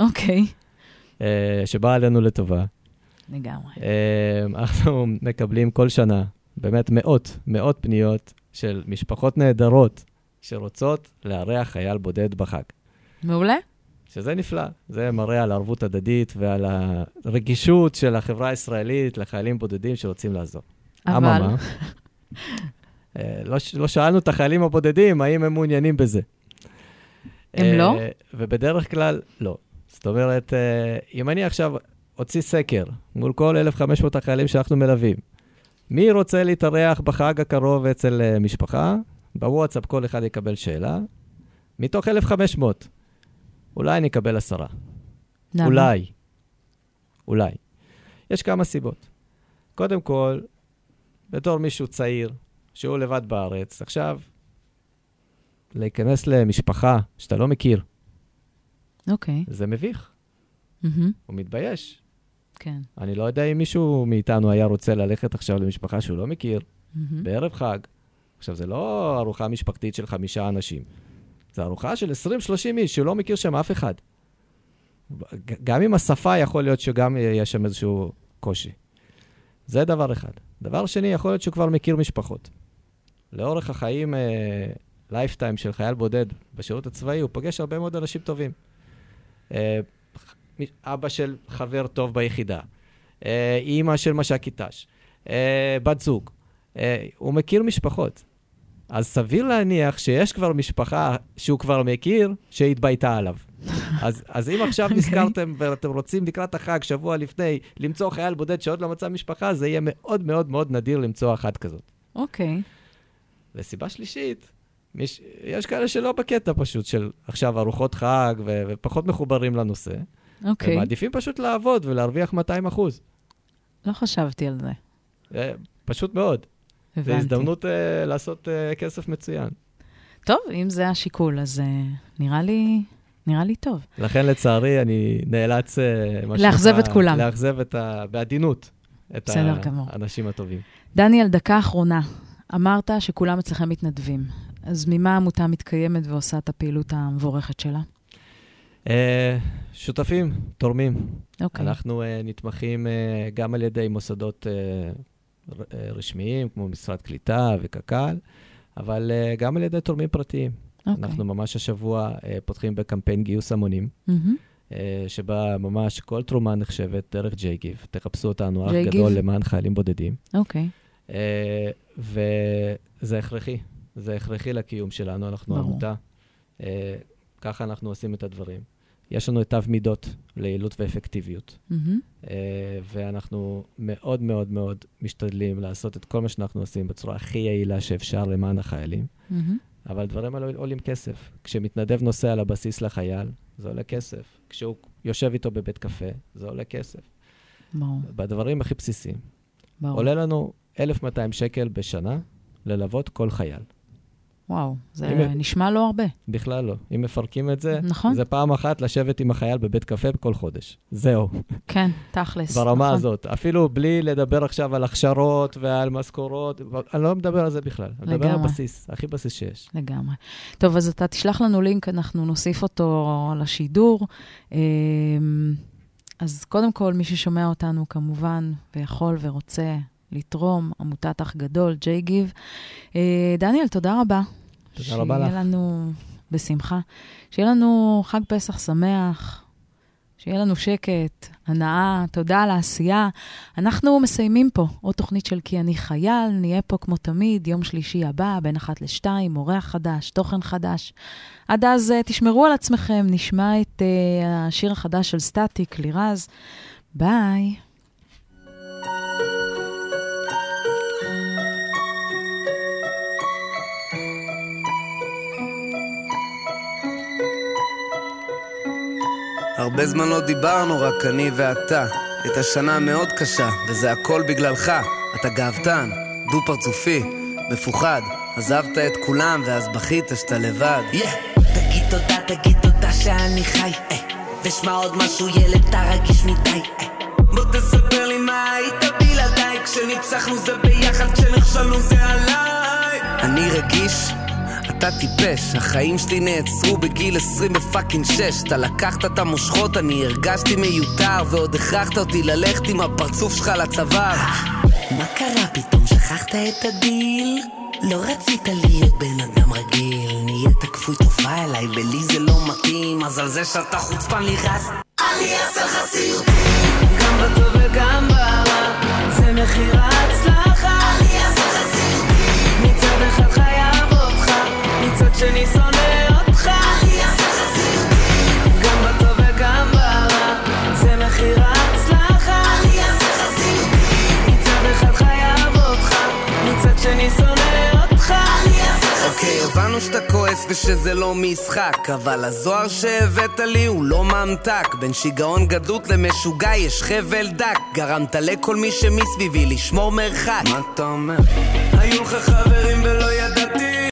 שבא עלינו לטובה. לגמרי. אנחנו מקבלים כל שנה, באמת מאות פניות של משפחות נהדרות שרוצות לארח חייל בודד בחג. מעולה. שזה נפלא. זה מראה על ערבות הדדית ועל הרגישות של החברה הישראלית לחיילים בודדים שרוצים לעזור. אבל... לא שאלנו את החיילים הבודדים, האם הם מעוניינים בזה. הם לא? ובדרך כלל, לא. זאת אומרת, אם אני עכשיו הוציא סקר מול כל 1,500 החיילים שאנחנו מלווים, מי רוצה להתארח בחג הקרוב אצל משפחה? בוואטסאפ כל אחד יקבל שאלה. מתוך 1,500, אולי נקבל 10. למה? אולי. יש כמה סיבות. קודם כל, בתור מישהו צעיר, שהוא לבד בארץ, עכשיו, להיכנס למשפחה שאתה לא מכיר. אוקיי. זה מביך. הוא מתבייש. כן. אני לא יודע אם מישהו מאיתנו היה רוצה ללכת עכשיו למשפחה שהוא לא מכיר, בערב חג. עכשיו, זה לא ארוחה משפחתית של 5 אנשים. זה ארוחה של 20-30 איש, שהוא לא מכיר שם אף אחד. גם עם השפה יכול להיות שגם יש שם איזשהו קושי. זה דבר אחד. דבר שני, יכול להיות שהוא כבר מכיר משפחות. לאורך החיים, לייפטיים של חייל בודד בשירות הצבאי, הוא פוגש הרבה מאוד אנשים טובים. אבא של חבר טוב ביחידה, אמא של מש"קית ת"ש, בת זוג. הוא מכיר משפחות. אז סביר להניח שיש כבר משפחה שהוא כבר מכיר, שהתבייתה עליו. אז אם עכשיו נזכרתם ואתם רוצים לקראת החג, שבוע לפני, למצוא חייל בודד שעוד לא מצא משפחה, זה יהיה מאוד מאוד מאוד נדיר למצוא אחת כזאת. אוקיי. לסיבה שלישית, יש כאלה שלא בקטע פשוט, של עכשיו ארוחות חג ופחות מחוברים לנושא. אוקיי. הם מעדיפים פשוט לעבוד ולהרוויח 200%. לא חשבתי על זה. פשוט מאוד. הבנתי. זו הזדמנות לעשות כסף מצוין. טוב, אם זה השיקול, אז נראה לי טוב. לכן לצערי אני נאלץ לאכזב את כולם. לאכזב בעדינות את האנשים הטובים. דניאל, דקה אחרונה. אמרת שכולם אצלכם מתנדבים. אז ממה העמותה מתקיימת ועושה את הפעילות המבורכת שלה? שותפים, תורמים. אוקיי. אנחנו נתמכים גם על ידי מוסדות רשמיים, כמו משרד קליטה וקק"ל, אבל גם על ידי תורמים פרטיים. אוקיי. אנחנו ממש השבוע פותחים בקמפיין גיוס המונים, שבה ממש כל תרומה נחשבת דרך ג'ייגיב. תחפשו אותנו, אח גדול למען חיילים בודדים. אוקיי. וזה הכרחי. זה הכרחי לקיום שלנו, אנחנו עמותה. ככה אנחנו עושים את הדברים. יש לנו את תו מידות ליעילות ואפקטיביות. ואנחנו מאוד מאוד מאוד משתדלים לעשות את כל מה שאנחנו עושים בצורה הכי יעילה שאפשר למען החיילים. אבל דברים האלה עולים כסף. כשמתנדב נוסע על הבסיס לחייל, זה עולה כסף. כשהוא יושב איתו בבית קפה, זה עולה כסף. בדברים הכי בסיסיים. עולה לנו 1,200 שקל בשנה ללוות כל חייל. וואו, זה נשמע לא הרבה. בכלל לא. אם מפרקים את זה, נכון. זה פעם אחת לשבת עם החייל בבית קפה בכל חודש. זהו. כן, תכלס. ברמה נכון. הזאת. אפילו בלי לדבר עכשיו על הכשרות ועל משכורות, אני לא מדבר על זה בכלל. אני מדבר על הבסיס, הכי בסיס שיש. לגמרי. טוב, אז אתה תשלח לנו לינק, אנחנו נוסיף אותו לשידור. אז קודם כל, מי ששומע אותנו כמובן, ויכול ורוצה לתרום, עמותת אח גדול, ג'ייגיב. דניאל, תודה רבה. תודה רבה לך. שיהיה לנו בשמחה. שיהיה לנו חג פסח שמח, שיהיה לנו שקט, הנאה, תודה על העשייה. אנחנו מסיימים פה עוד תוכנית של כי אני חייל, נהיה פה כמו תמיד, יום שלישי הבא, בין 1-2, אורח חדש, תוכן חדש. עד אז תשמרו על עצמכם, נשמע את השיר החדש של סטטיק, לירז. ביי. הרבה זמן לא דיברנו, רק אני ואתה. הייתה שנה מאוד קשה, וזה הכל בגללך. אתה גאוותן, דו פרצופי, מפוחד. עזבת את כולם, ואז בכית שאתה לבד. תגיד תודה שאני חי. ושמע עוד משהו ילד, אתה רגיש מדי. בוא תספר לי מה היית בלעדיי. כשניצחנו זה ביחד, כשנכשלנו זה עליי. אני רגיש, אתה טיפש, החיים שלי נעצרו בגיל 20 בפאקינג 6. אתה לקחת את המושכות, אני הרגשתי מיותר, ועוד הכרחת אותי ללכת עם הפרצוף שלך לצוואר. מה קרה פתאום שכחת את הדיל? לא רצית להיות בן אדם רגיל, נהיית כפוי טובה אליי, בלי זה לא מתאים, אז על זה שאתה חוצפן לירז אני אעשה לך סיוטים, גם בטוב וגם ברע, זה מחיר ההצלחה. אני אעשה לך סיוטים, מצד אחד אוקיי, הבנו שאתה כועס ושזה לא משחק, אבל הזוהר שהבאת לי הוא לא ממתק. בין שיגעון גדלות למשוגע יש חבל דק, גרמת לכל מי שמסביבי לשמור מרחק. מה אתה אומר? היו לך חברים ולא